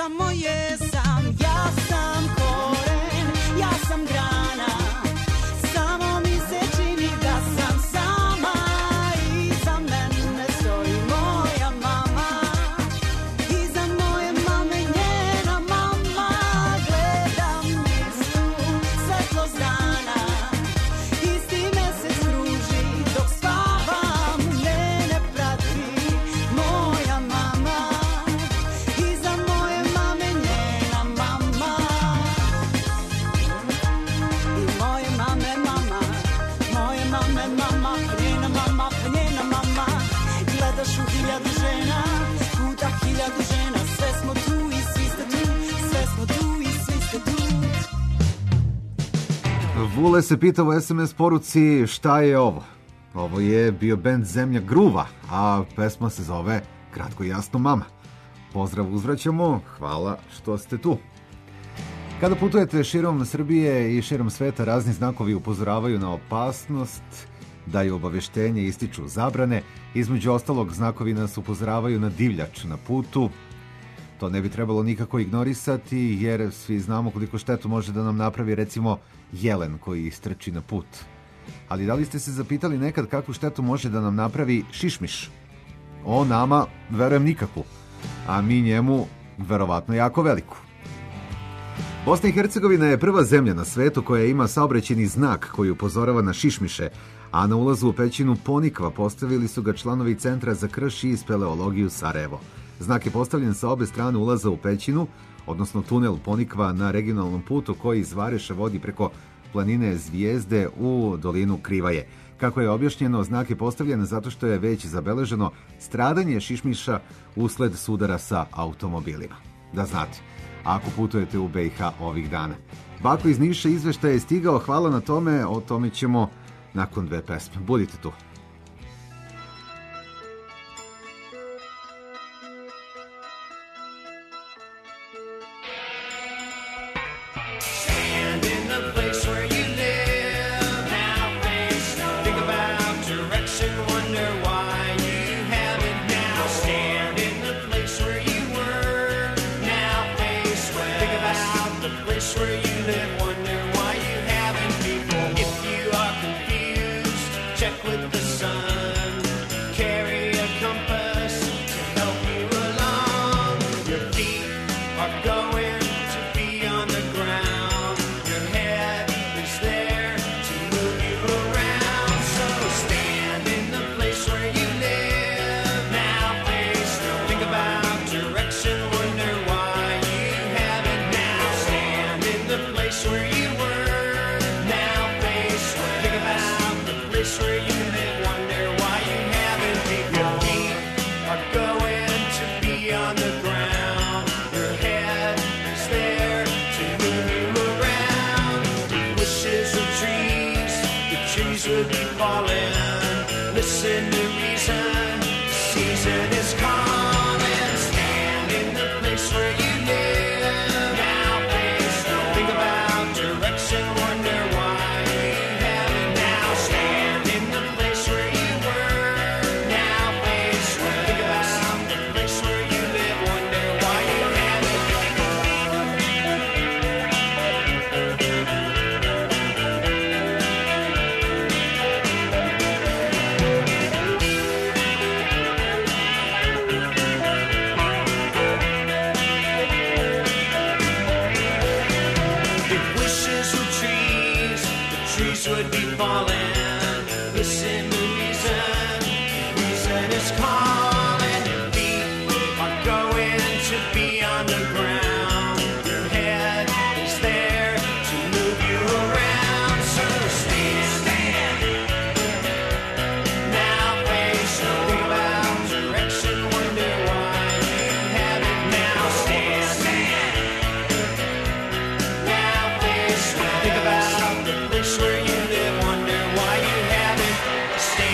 samo jesam. Ja sam koren, ja sam grana, samo mi se čini da sam sama. Iza mene stoji moja mama, iza moje mame njena mama. Gledam istu svetlost dana, isti mesec kruži dok spavam. Mene prati moja mama, iza moje mame njena mama. I moje mame mama, moje mame mama, pa njena mama, pa njena mama. Gledaš u hiljadu žena, puta hiljadu žena, sve smo tu i svi ste tu, sve smo tu i svi ste tu. Vule se pita u es em es poruci šta je ovo. Ovo je bio bend Zemlja Gruva, a pesma se zove Kratko i jasno mama. Pozdrav uzvraćamo, hvala što ste tu. Kada putujete širom Srbije i širom sveta, razni znakovi upozoravaju na opasnost, daju obaveštenje, ističu zabrane. Između ostalog, znakovi nas upozoravaju na divljač na putu. To ne bi trebalo nikako ignorisati, jer svi znamo koliko štetu može da nam napravi, recimo, jelen koji istrči na put. Ali da li ste se zapitali nekad kakvu štetu može da nam napravi šišmiš? O nama, verujem, nikakvu, a mi njemu verovatno jako veliku. Bosna i Hercegovina je prva zemlja na svetu koja ima saobraćajni znak koji upozorava na šišmiše, a na ulazu u pećinu Ponikva postavili su ga članovi Centra za krš i speleologiju Sarajevo. Znak je postavljen sa obe strane ulaza u pećinu, odnosno tunel Ponikva na regionalnom putu koji iz Vareša vodi preko planine Zvijezde u dolinu Krivaje. Kako je objašnjeno, znak je postavljen zato što je već zabeleženo stradanje šišmiša usled sudara sa automobilima. Da znate, ako putujete u be i ha ovih dana. Bako iz Niša izveštaj je stigao, hvala na tome, o tome ćemo nakon dve pesme. Budite tu. Stand in the place where you live, now face no. Think about direction, wonder why you haven't now. Stand in the place where you were, now face west. Think about the place where you live, wonder why you haven't before. If you are confused, check with the sun. Carry a compass to help you along. Your feet are going to be on the ground. Your head is there to move you around. So stand in the place where you live, now face no. Think about direction, wonder why you haven't now. Stand in the place where you were, now face west. Think about the place where you live, wonder why you haven't before. Your feet are going to be on the ground. Your head is there to move you around. Wishes of trees, the trees would be falling. Listen to reason, the season is calling. Stand in the place where you live, now face no. Think about direction, wonder why you haven't now. Stand in the place where you were, now face west. Think about the place where you live, wonder why you haven't If wishes were trees, the trees would be falling. Listen to reason, reason is calling. Your feet are going to be on the ground. Your head is there to move you around. So stand, stand. Now face no. Think about direction, wonder why you haven't now. Stand, stand. Now face no. Think about the place where you live, wonder why you haven't. Stand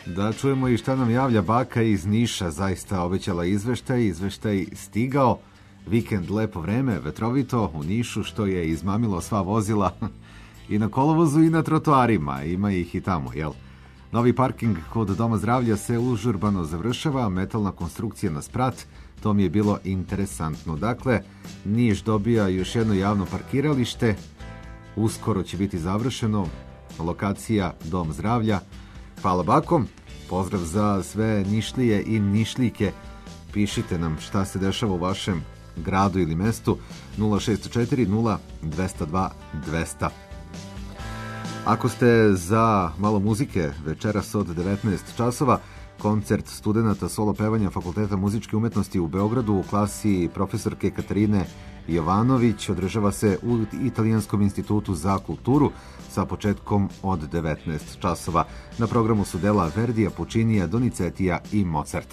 Da čujemo i šta nam javlja baka iz Niša, zaista obećala izveštaj, izveštaj stigao, vikend lepo vreme, vetrovito u Nišu, što je izmamilo sva vozila i na kolovozu i na trotoarima, ima ih i tamo, jel? Novi parking kod Doma zdravlja se užurbano završava, metalna konstrukcija na sprat, to mi je bilo interesantno. Dakle, Niš dobija još jedno javno parkiralište, uskoro će biti završeno, lokacija Dom zdravlja. Hvala bakom, pozdrav za sve Nišlije i Nišlijke, pišite nam šta se dešava u vašem gradu ili mestu, nula šest četiri nula dva nula dva dvesta. Ako ste za malo muzike, večeras od devetnaest časova, koncert studenata solo pevanja Fakulteta muzičke umetnosti u Beogradu u klasi profesorke Katarine Jovanović održava se u Italijanskom institutu za kulturu sa početkom od devetnaest časova. Na programu su dela Verdija, Pučinija, Donizetija i Mozarta.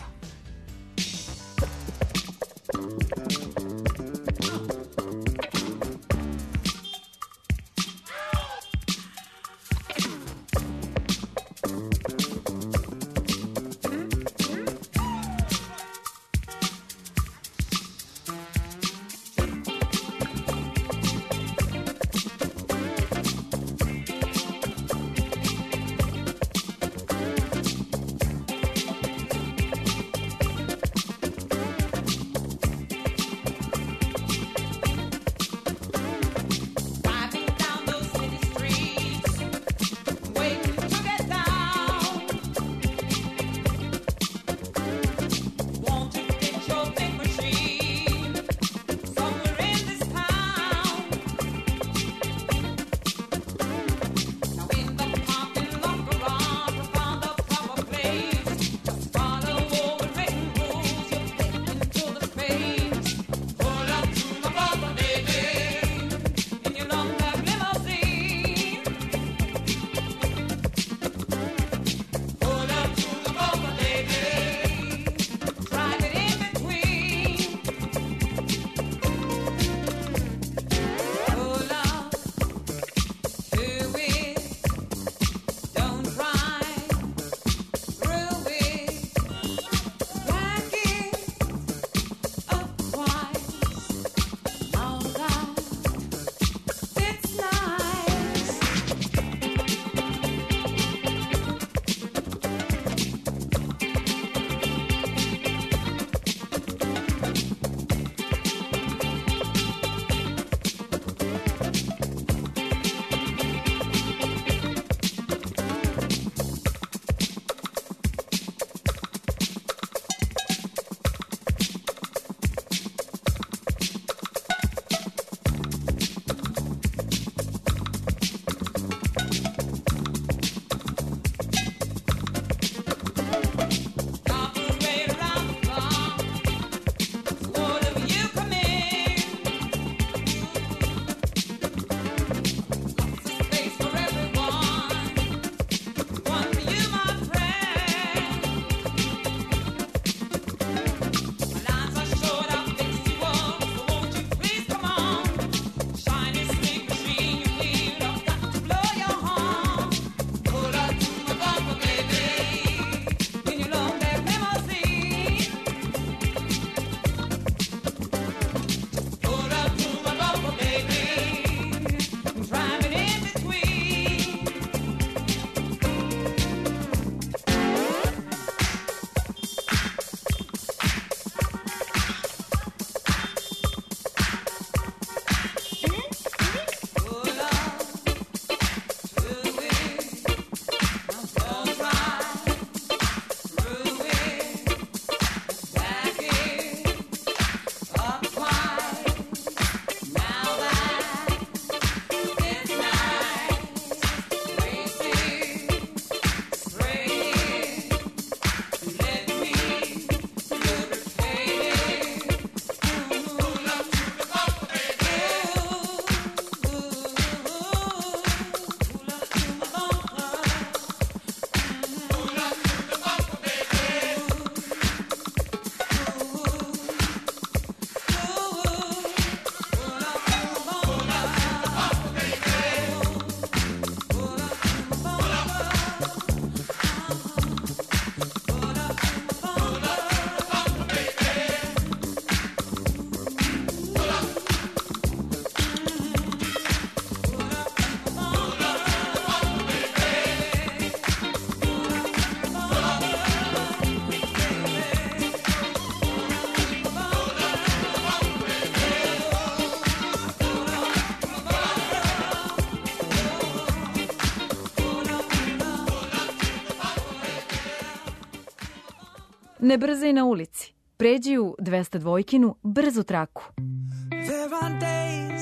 Ne brzaj na ulici. Pređi u dvesta dvojkinu brzu traku. There are days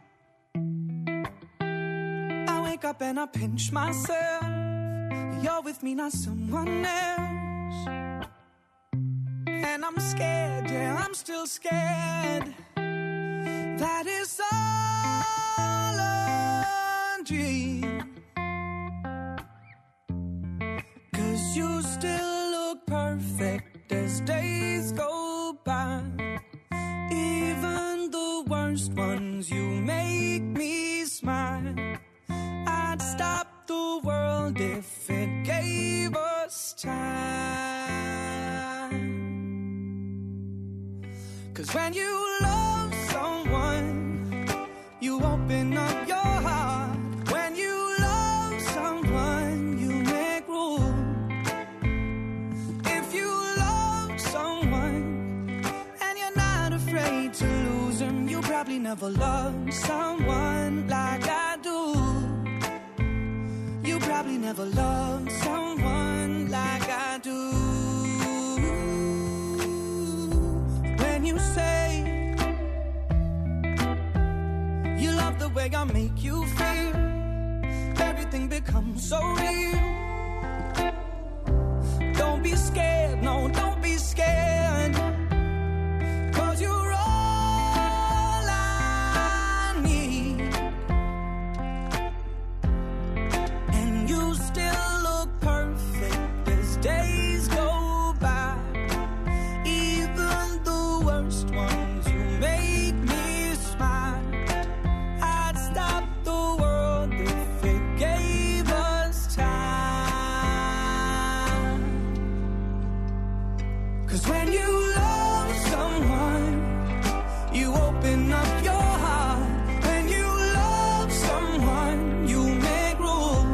I wake up and I pinch myself. You're with me, not someone else. And I'm scared, yeah, I'm still scared. That is all a dream. 'Cause you still look perfect as days go by. Even the worst ones, you make me smile. I'd stop the world if it gave us time. 'Cause when you love someone, you open up your heart. When you love someone, you make room. If you love someone and you're not afraid to lose them, you probably never loved someone like I do. You probably never loved someone like I do. When you say you love the way I make you feel, everything becomes so real. Don't be scared, no, don't be scared. 'Cause you're all I need. And you still look perfect as days go by. Even the worst ones, you make me smile. I'd stop the world if it gave us time. 'Cause when you love someone, you open up your heart. When you love someone, you make room.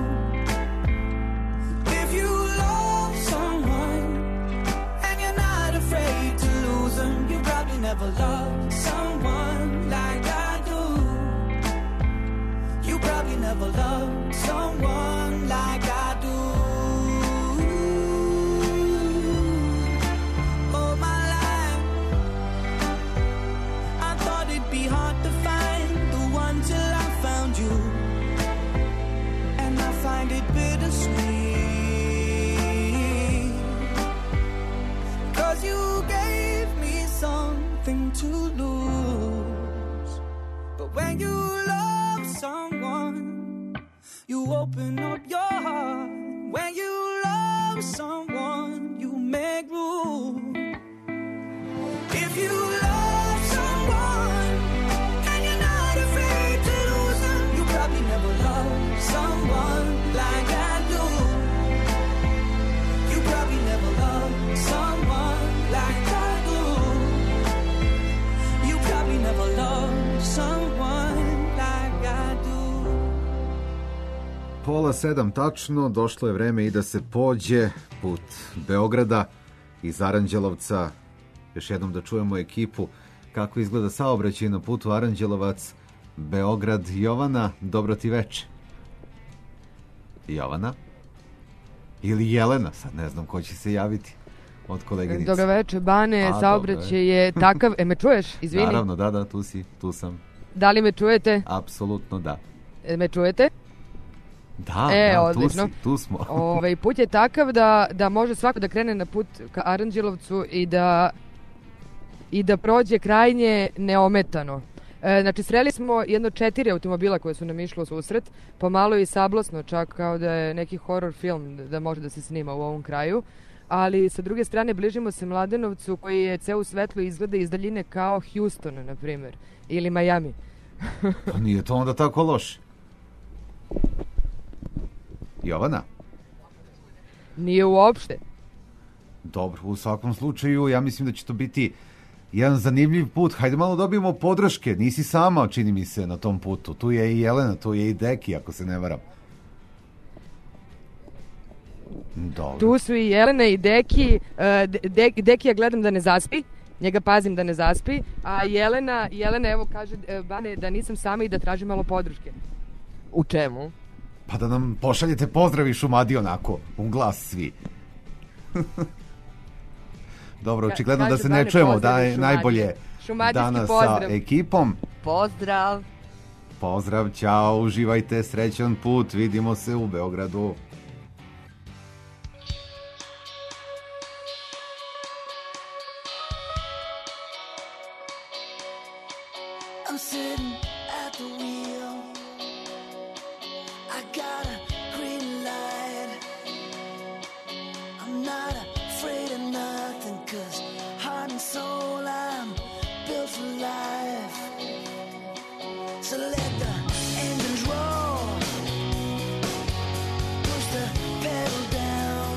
If you love someone and you're not afraid to lose them, you probably never loved someone like I do. You probably never loved someone like I do. All my life I thought it'd be hard to find the one till I found you. And I find it bittersweet. 'Cause you gave me something to lose. But when you love someone, you open up your heart. When you love someone, you make room. If you love someone and you're not afraid to lose them, you probably never loved someone like I do. You probably never loved someone like I do. You probably never loved someone like I do. Pola sedam tačno, došlo je vreme i da se pođe put Beograda iz Aranđelovca. Još jednom da čujemo ekipu kako izgleda saobraćaj na putu Aranđelovac, Beograd. Jovana, dobro ti veče. Jovana? Ili Jelena, sad ne znam ko će se javiti od koleginice. Dobro veče, Bane, A, saobraćaj je takav... E, me čuješ? Izvini. Naravno, da, da, tu si, tu sam. Da li me čujete? Apsolutno da. E, me čujete? Da, E, da, tu odlično. si, tu smo. Ovaj put je takav da, da može svako da krene na put ka Aranđelovcu i da, i da prođe krajnje neometano. E, znači, sreli smo jedno četiri automobila koje su nam išlo u susret, pomalo i sablasno, čak kao da je neki horror film da može da se snima u ovom kraju. Ali sa druge strane bližimo se Mladenovcu koji je ceo u svetlu izgleda iz daljine kao Houston, na primjer, ili Miami. Pa nije to onda tako loše. Jovana? Nije uopšte. Dobro, u svakom slučaju ja mislim da će to biti jedan zanimljiv put. Hajde malo dobijemo podrške. Nisi sama, čini mi se, na tom putu. Tu je i Jelena, tu je i Deki, ako se ne varam. Dobro. Tu su i Jelena i Deki. De, Deki ja gledam da ne zaspi. Njega pazim da ne zaspi. A Jelena, Jelena evo kaže, Bane, da nisam sama i da tražim malo podrške. U čemu? Pa da nam pošaljete pozdrav i Šumadije onako, u glas svi. Dobro, Ka- očigledno da kažu se ne Bane, čujemo, pozdrav da iz je Šumadije. najbolje Šumadijski danas pozdrav. sa ekipom. Pozdrav. Pozdrav, ćao, uživajte, srećan put, vidimo se u Beogradu. I'm sitting at the wheel. I got a green light. I'm not afraid of nothing, 'cause heart and soul I'm built for life. So let the engines roar. Push the pedal down.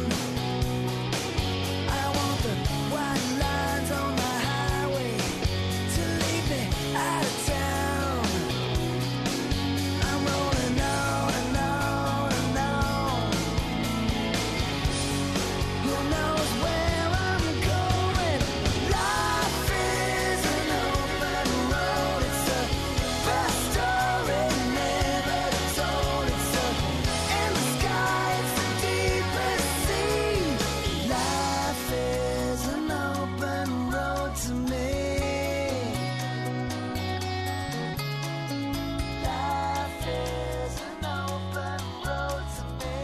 I want the white lines on the highway to lead me out of town. I'm rolling on and on and on. Who knows where I'm going? Life is an open road. It's a best story never told. It's a in the sky. It's the deepest sea. Life is an open road to me. Life is an open road to me.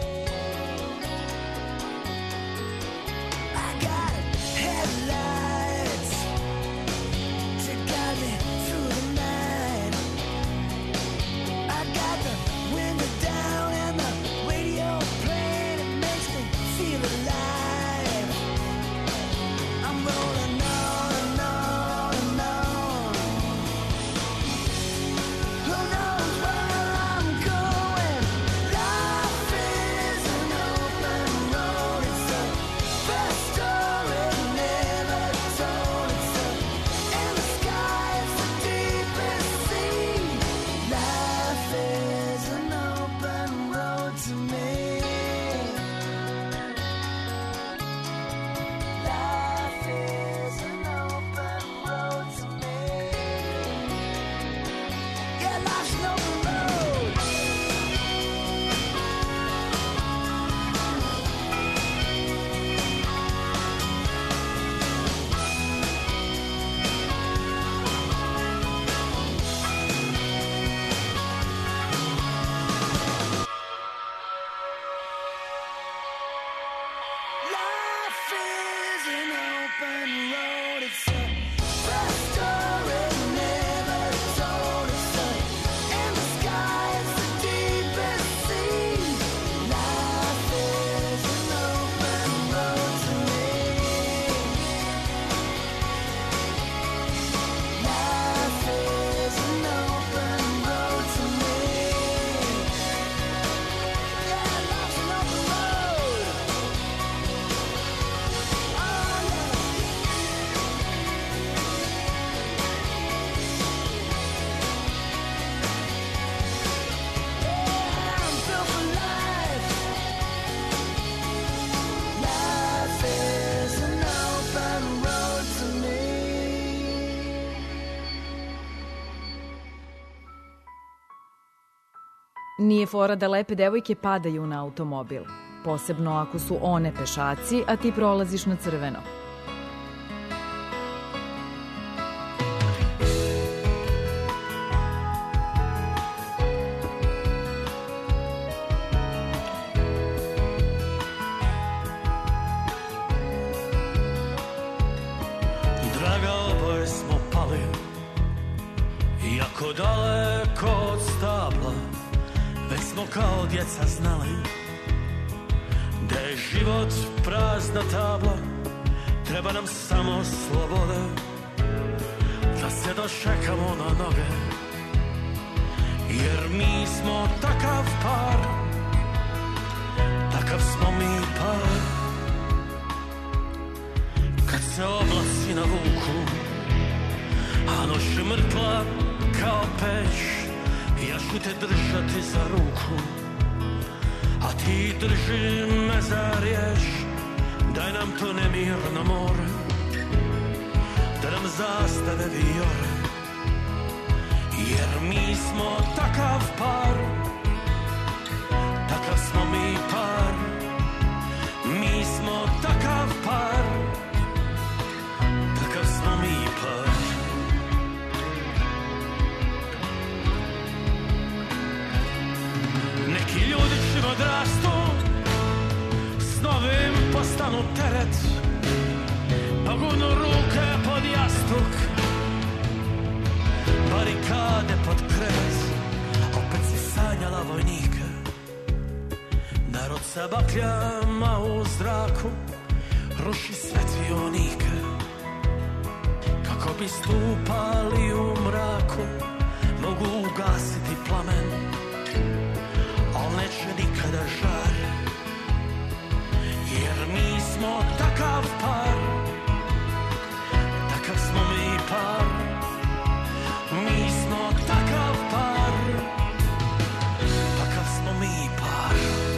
I got headlights to guide me through the night. I got the window down and the radio playing. It makes me feel alive. I'm rolling on and on and on. Who knows where I'm going? Life is an open road. It's the best story never told. It's a in the sky. It's the deepest sea. Life is an open road to me. Life is an open road to me. Yeah, life's an open road. Life is an open road. It's a best story never told. It's a in the sky. It's the deepest sea. Life is an open road to me. Life is an open road to me. Yeah, life's an open road. I'm built for life. Life is an open road to me. Nije fora da lepe devojke padaju na automobil, posebno ako su one pešaci, a ti prolaziš na crveno. Draga, oboje smo pali, iako daleko od stabla, već smo kao djeca znali da je život prazna tabla. Treba nam samo slobode, da se dočekamo na noge, jer mi smo takav par, takav smo mi par. Kad se oblasi navuku, a noć je mrtva kao peć, ja ću te držati za ruku, a ti drži me za riječ. Daj nam to nemirno more, da nam zastave vijore, jer mi smo takav par, takav smo mi par. Mi smo takav par, stanu teret, pa gurnu ruke pod jastuk, barikade pod krevet, opet si sanjala vojnika. Narod sa bakljama u zraku ruši svetionike, kako bi stupali u mraku, mogu ugasiti plamen, al neće nikada žar, jer mi smo takav par, takav smo mi par, mi smo takav par, takav smo mi par.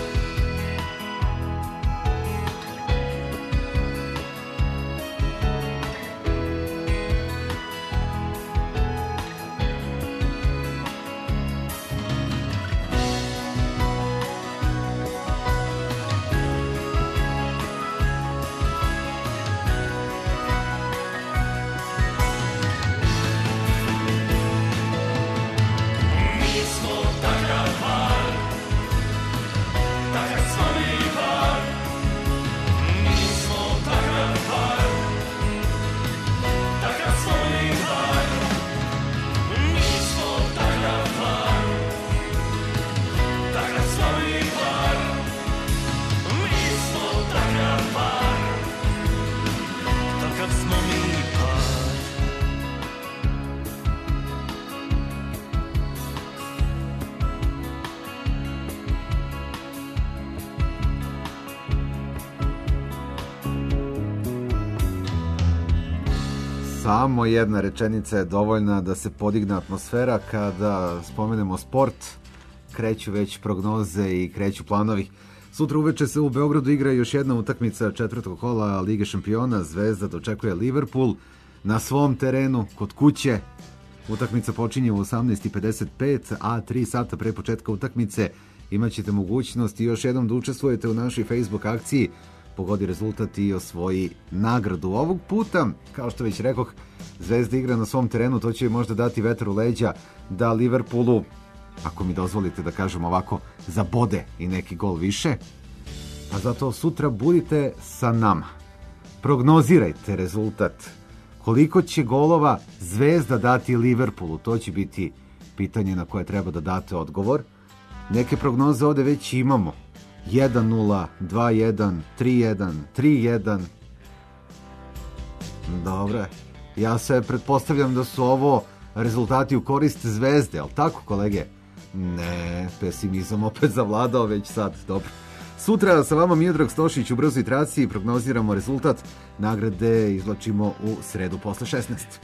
Samo jedna rečenica je dovoljna da se podigne atmosfera kada spomenemo sport. Kreću već prognoze i kreću planovi. Sutra uveče se u Beogradu igra još jedna utakmica četvrtog kola Lige šampiona. Zvezda dočekuje Liverpool na svom terenu, kod kuće. Utakmica počinje u osamnaest i pedeset pet, a tri sata pre početka utakmice imaćete mogućnost i još jednom da učestvujete u našoj Facebook akciji Pogodi rezultat i osvoji nagradu. Ovog puta, kao što već rekoh, Zvezda igra na svom terenu, to će možda dati vetar u leđa da Liverpoolu, ako mi dozvolite da kažem ovako, zabode i neki gol više. A zato sutra budite sa nama. Prognozirajte rezultat. Koliko će golova Zvezda dati Liverpoolu? To će biti pitanje na koje treba da date odgovor. Neke prognoze ovde već imamo. jedan nula, dva jedan, tri jedan, tri jedan. Dobro. Ja se pretpostavljam da su ovo rezultati u korist Zvezde, ali tako, kolege? Ne, pesimizam opet zavladao već sad. Dobro. Sutra sa vama Miodrag Stošić u brzoj traci prognoziramo rezultat. Nagrade izvlačimo u sredu posle šesnaest.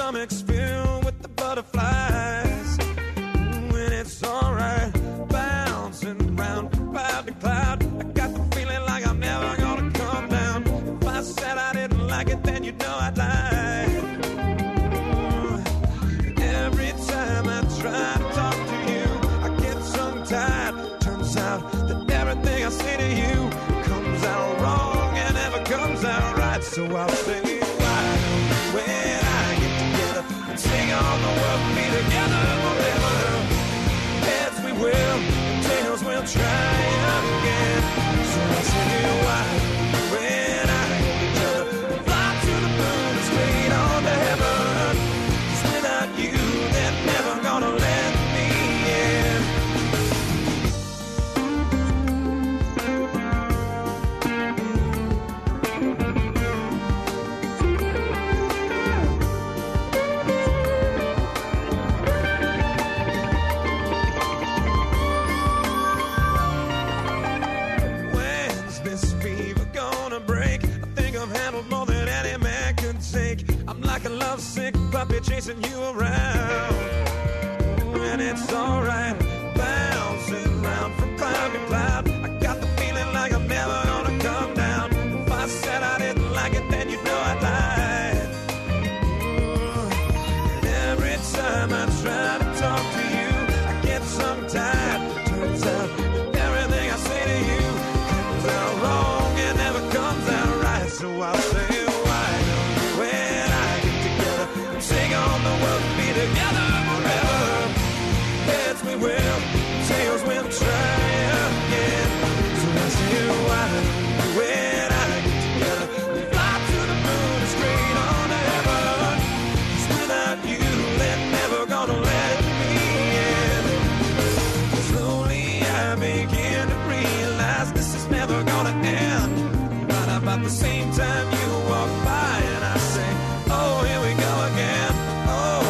stomach's filled with the butterflies. Ooh, and it's alright, bouncing round from cloud to cloud. I got the feeling like I'm never gonna come down. If I said I didn't like it, then you know I'd lie. Ooh, every time I try to talk to you, I get tongue-tied. Turns out that everything I say to you comes out wrong and never comes out right. So I'll say, why don't you and I get together and sing on the world, be together forever? Heads we will, tails we'll try again. So I say, why don't you and I get together and fly to the moon and straight on to heaven? 'Cause without you, they're never gonna let me in. When's this fever gonna break? I think I've handled more than any man could take. I'm like a lovesick puppy chasing you around. Ooh, and it's alright, bouncing round from cloud to cloud. I got the feeling like I'm never gonna come down. If I said I didn't like it, then you know I'd lie. Ooh, and every time I try to talk to you, I get tongue-tied. Turns out that everything I say to you comes out wrong and never comes out right. So I'll say, why don't you and I get together and sing on the world and be together forever? Heads we will, tails we'll try again. So I say, why don't you and I get together and fly to the moon and straight on to heaven? 'Cause without you, they're never gonna let me in. Slowly I begin to realize this is never gonna end. Right about the same time you walk by and I say, oh, here we go again. Oh.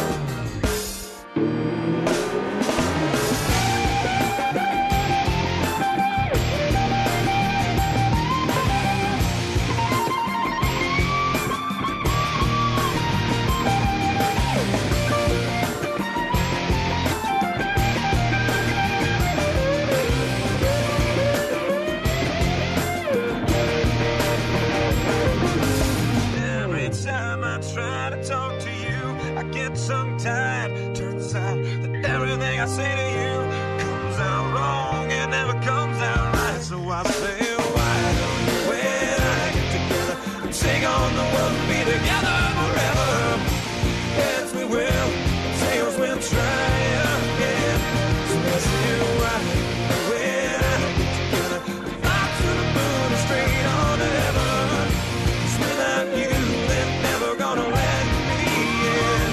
Every time I try to talk to you, I get tongue-tied. Turns out that everything I say to you comes out wrong and never comes out right. So I say, why don't you and I get together and sing on the world and be together forever? Heads we will, tails we'll try again. So I say, why don't you and I get together and fly to the moon and straight on to heaven? 'Cause without you, they're never gonna let me in.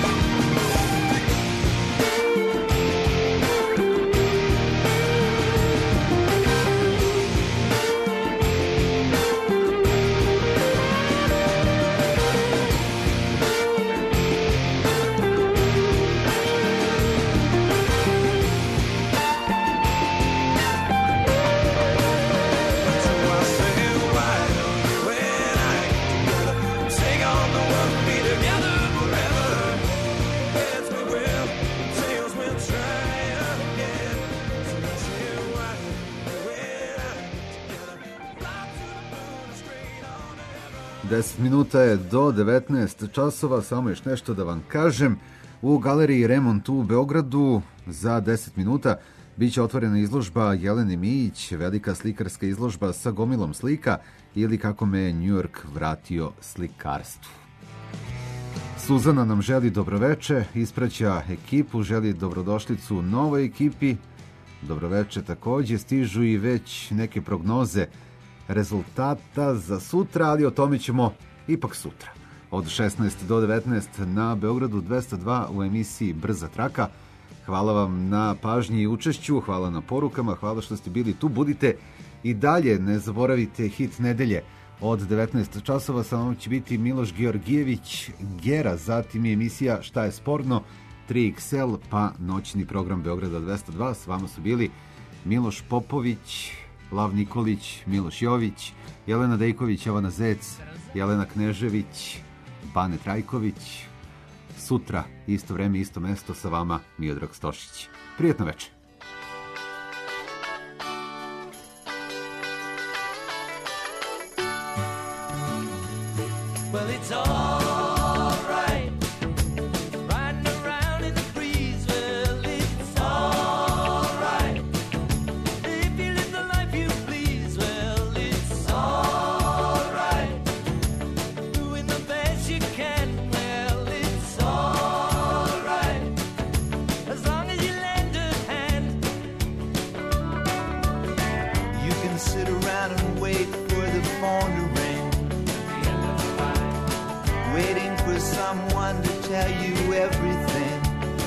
So I say, why don't you and I get together and sing on the world and be together forever? Heads we will, tails we'll try again. So I say, why don't you and I get together and fly to the moon and straight on to heaven? deset minuta je do devetnaest časova, samo još nešto da vam kažem. U galeriji Remont u Beogradu za deset minuta biće otvorena izložba Jelene Mijić, velika slikarska izložba sa gomilom slika ili kako me je New York vratio slikarstvu. Suzana nam želi dobroveče, ispraća ekipu, želi dobrodošlicu novoj ekipi. Dobroveče takođe, stižu i već neke prognoze rezultata za sutra, ali o tome ćemo ipak sutra. Od šesnaest do devetnaest na Beogradu dvesta dva u emisiji Brza traka. Hvala vam na pažnji i učešću, hvala na porukama, hvala što ste bili tu. Budite i dalje, ne zaboravite hit nedelje. Od devetnaest časova sa vama će biti Miloš Georgijević Gera, zatim je emisija Šta je sporno, tri iks el, pa noćni program Beograda dvesta dva. S vama su bili Miloš Popović, Lav Nikolić, Miloš Jović, Jelena Dejković, Jovana Zec, Jelena Knežević, Bane Trajković. sutra, isto vreme, isto mesto, sa vama Miodrag Stošić. Prijetno večer. Well, it's all right, riding around in the breeze. Well, it's all right, if you live the life you please. Well, it's all right, doing the best you can. Well, it's all right, as long as you lend a hand. You can sit around and wait for the phone to ring, waiting for someone to tell you everything.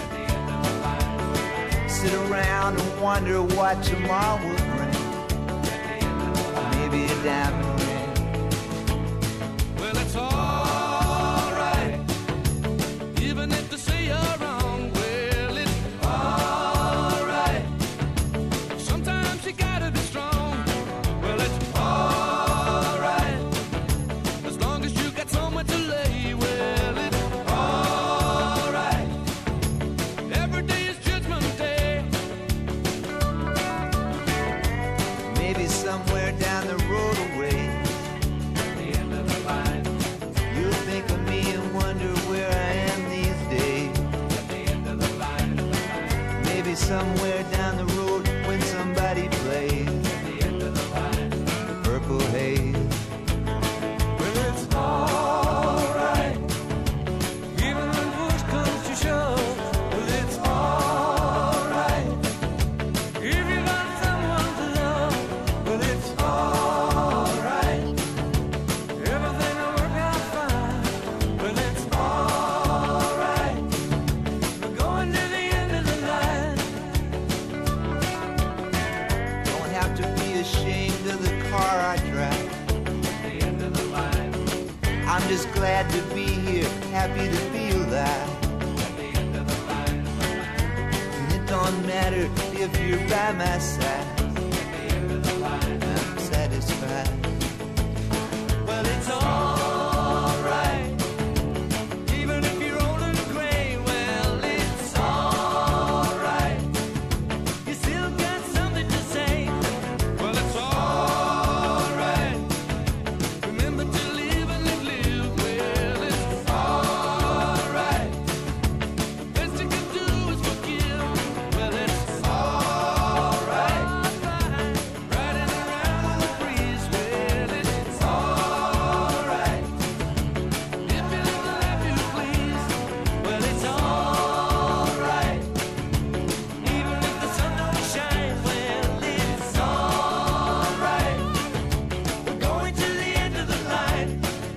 Sit around and wonder what tomorrow will bring. Maybe a diamond ring. Well, it's all right, even if they say you're wrong. Well, it's all right, sometimes you gotta be strong. Well, it's all right, as long as you got somewhere to lay. Well, it's all right, every day is Judgment Day. Maybe somewhere down the road away, At the end of the line, you'll think of me and wonder where I am these days. at the end of the line, Maybe somewhere down the road when somebody plays at the end of the line. the Purple Haze. Well, it's all right, even when push comes to shove. Well, it's all right, if you got someone to love. Well, it's all right, everything will work out fine. Well, it's all right, we're going to the end of the line. Don't have to be ashamed of the car I drive. At the end of the line, I'm just glad to be here, happy to be alive. at the end of the line, And it don't matter if you're by my side, at the end of the line. I'm satisfied. Well, it's all right, even if you're old and gray. Well, it's all right, you still got something to say. Well, it's all right, remember to live and live, live. Well, it's all right, the best you can do is forgive. Well, it's all right, riding around in the breeze. Well, it's all right, if you live the life you please. Well, it's all right, even if the sun don't shine. Well, it's all right, we're going to the end of the line.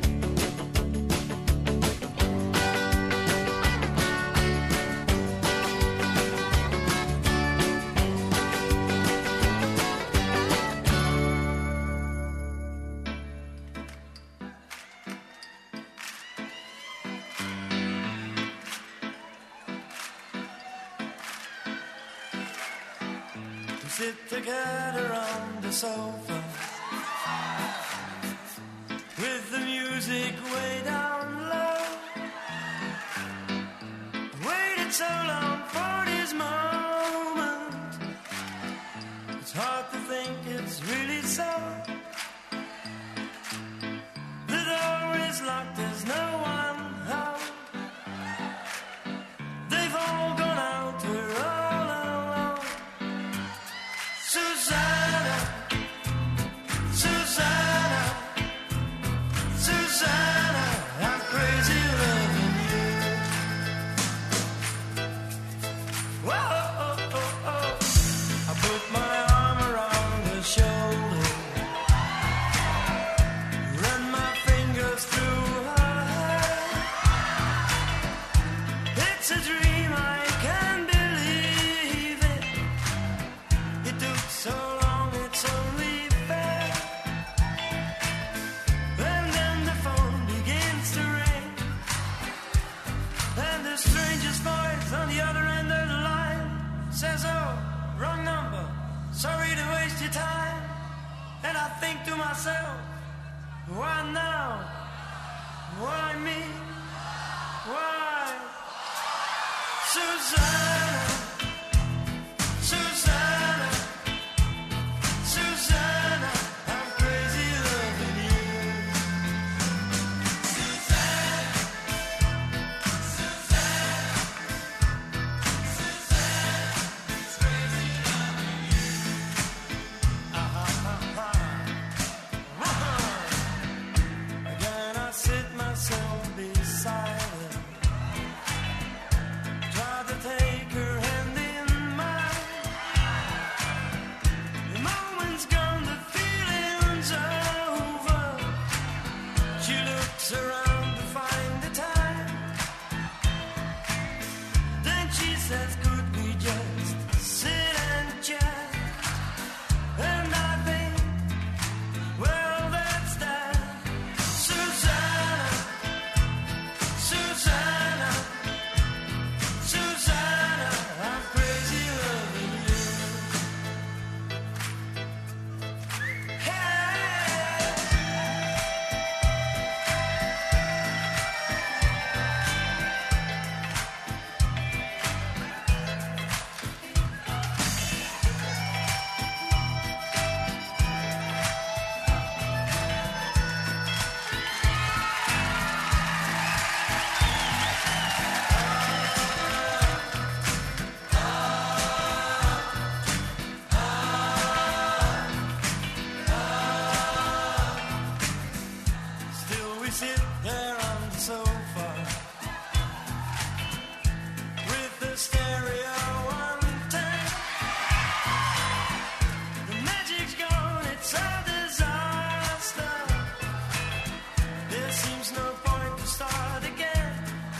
We sit together on the sofa with the music way down low. Waited so long for this moment, it's hard to think it's really so. The door is locked, there's no one home. They've all gone out, we're all alone. Susanna, Susanna, Susanna, I'm crazy loving you. Whoa, oh, oh, oh. I put my arm around her shoulder, run my fingers through her hair. It's a dream, I can't believe it. It took so long, it's only fair. And then the phone begins to ring, and the stranger's voice on the other end of the line says, oh, wrong number, sorry to waste your time. And I think to myself, why now? Why me? Why Susanna, Susanna, Susanna, I'm crazy loving you. Susanna, Susanna, Susanna, it's crazy loving you. Uh-huh, uh-huh, uh-huh. Again I sit myself beside her, try to take her hand in mine. The moment's gone, the feeling's over. She looks around to find the time. Then she says, could we just sit and chat? And I think, well, that's that. Susanna, Susanna, Susanna, I'm crazy loving you. Still we sit there on the sofa with the stereo on tape. The magic's gone, it's a disaster. There seems no point to start again.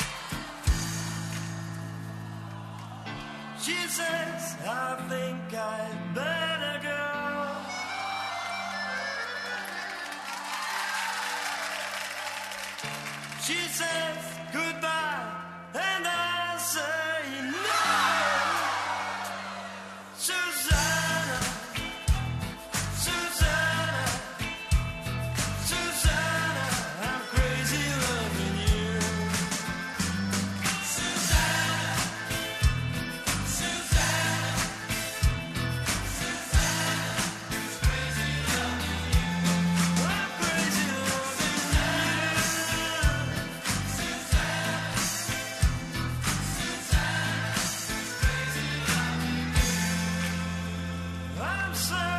She says, I think I'd better go. She says goodbye, and I say no. Susanna, Susanna, Susanna, I'm crazy loving you. Susanna, Susanna, Susanna, it's crazy loving you. I'm crazy loving you. I'm so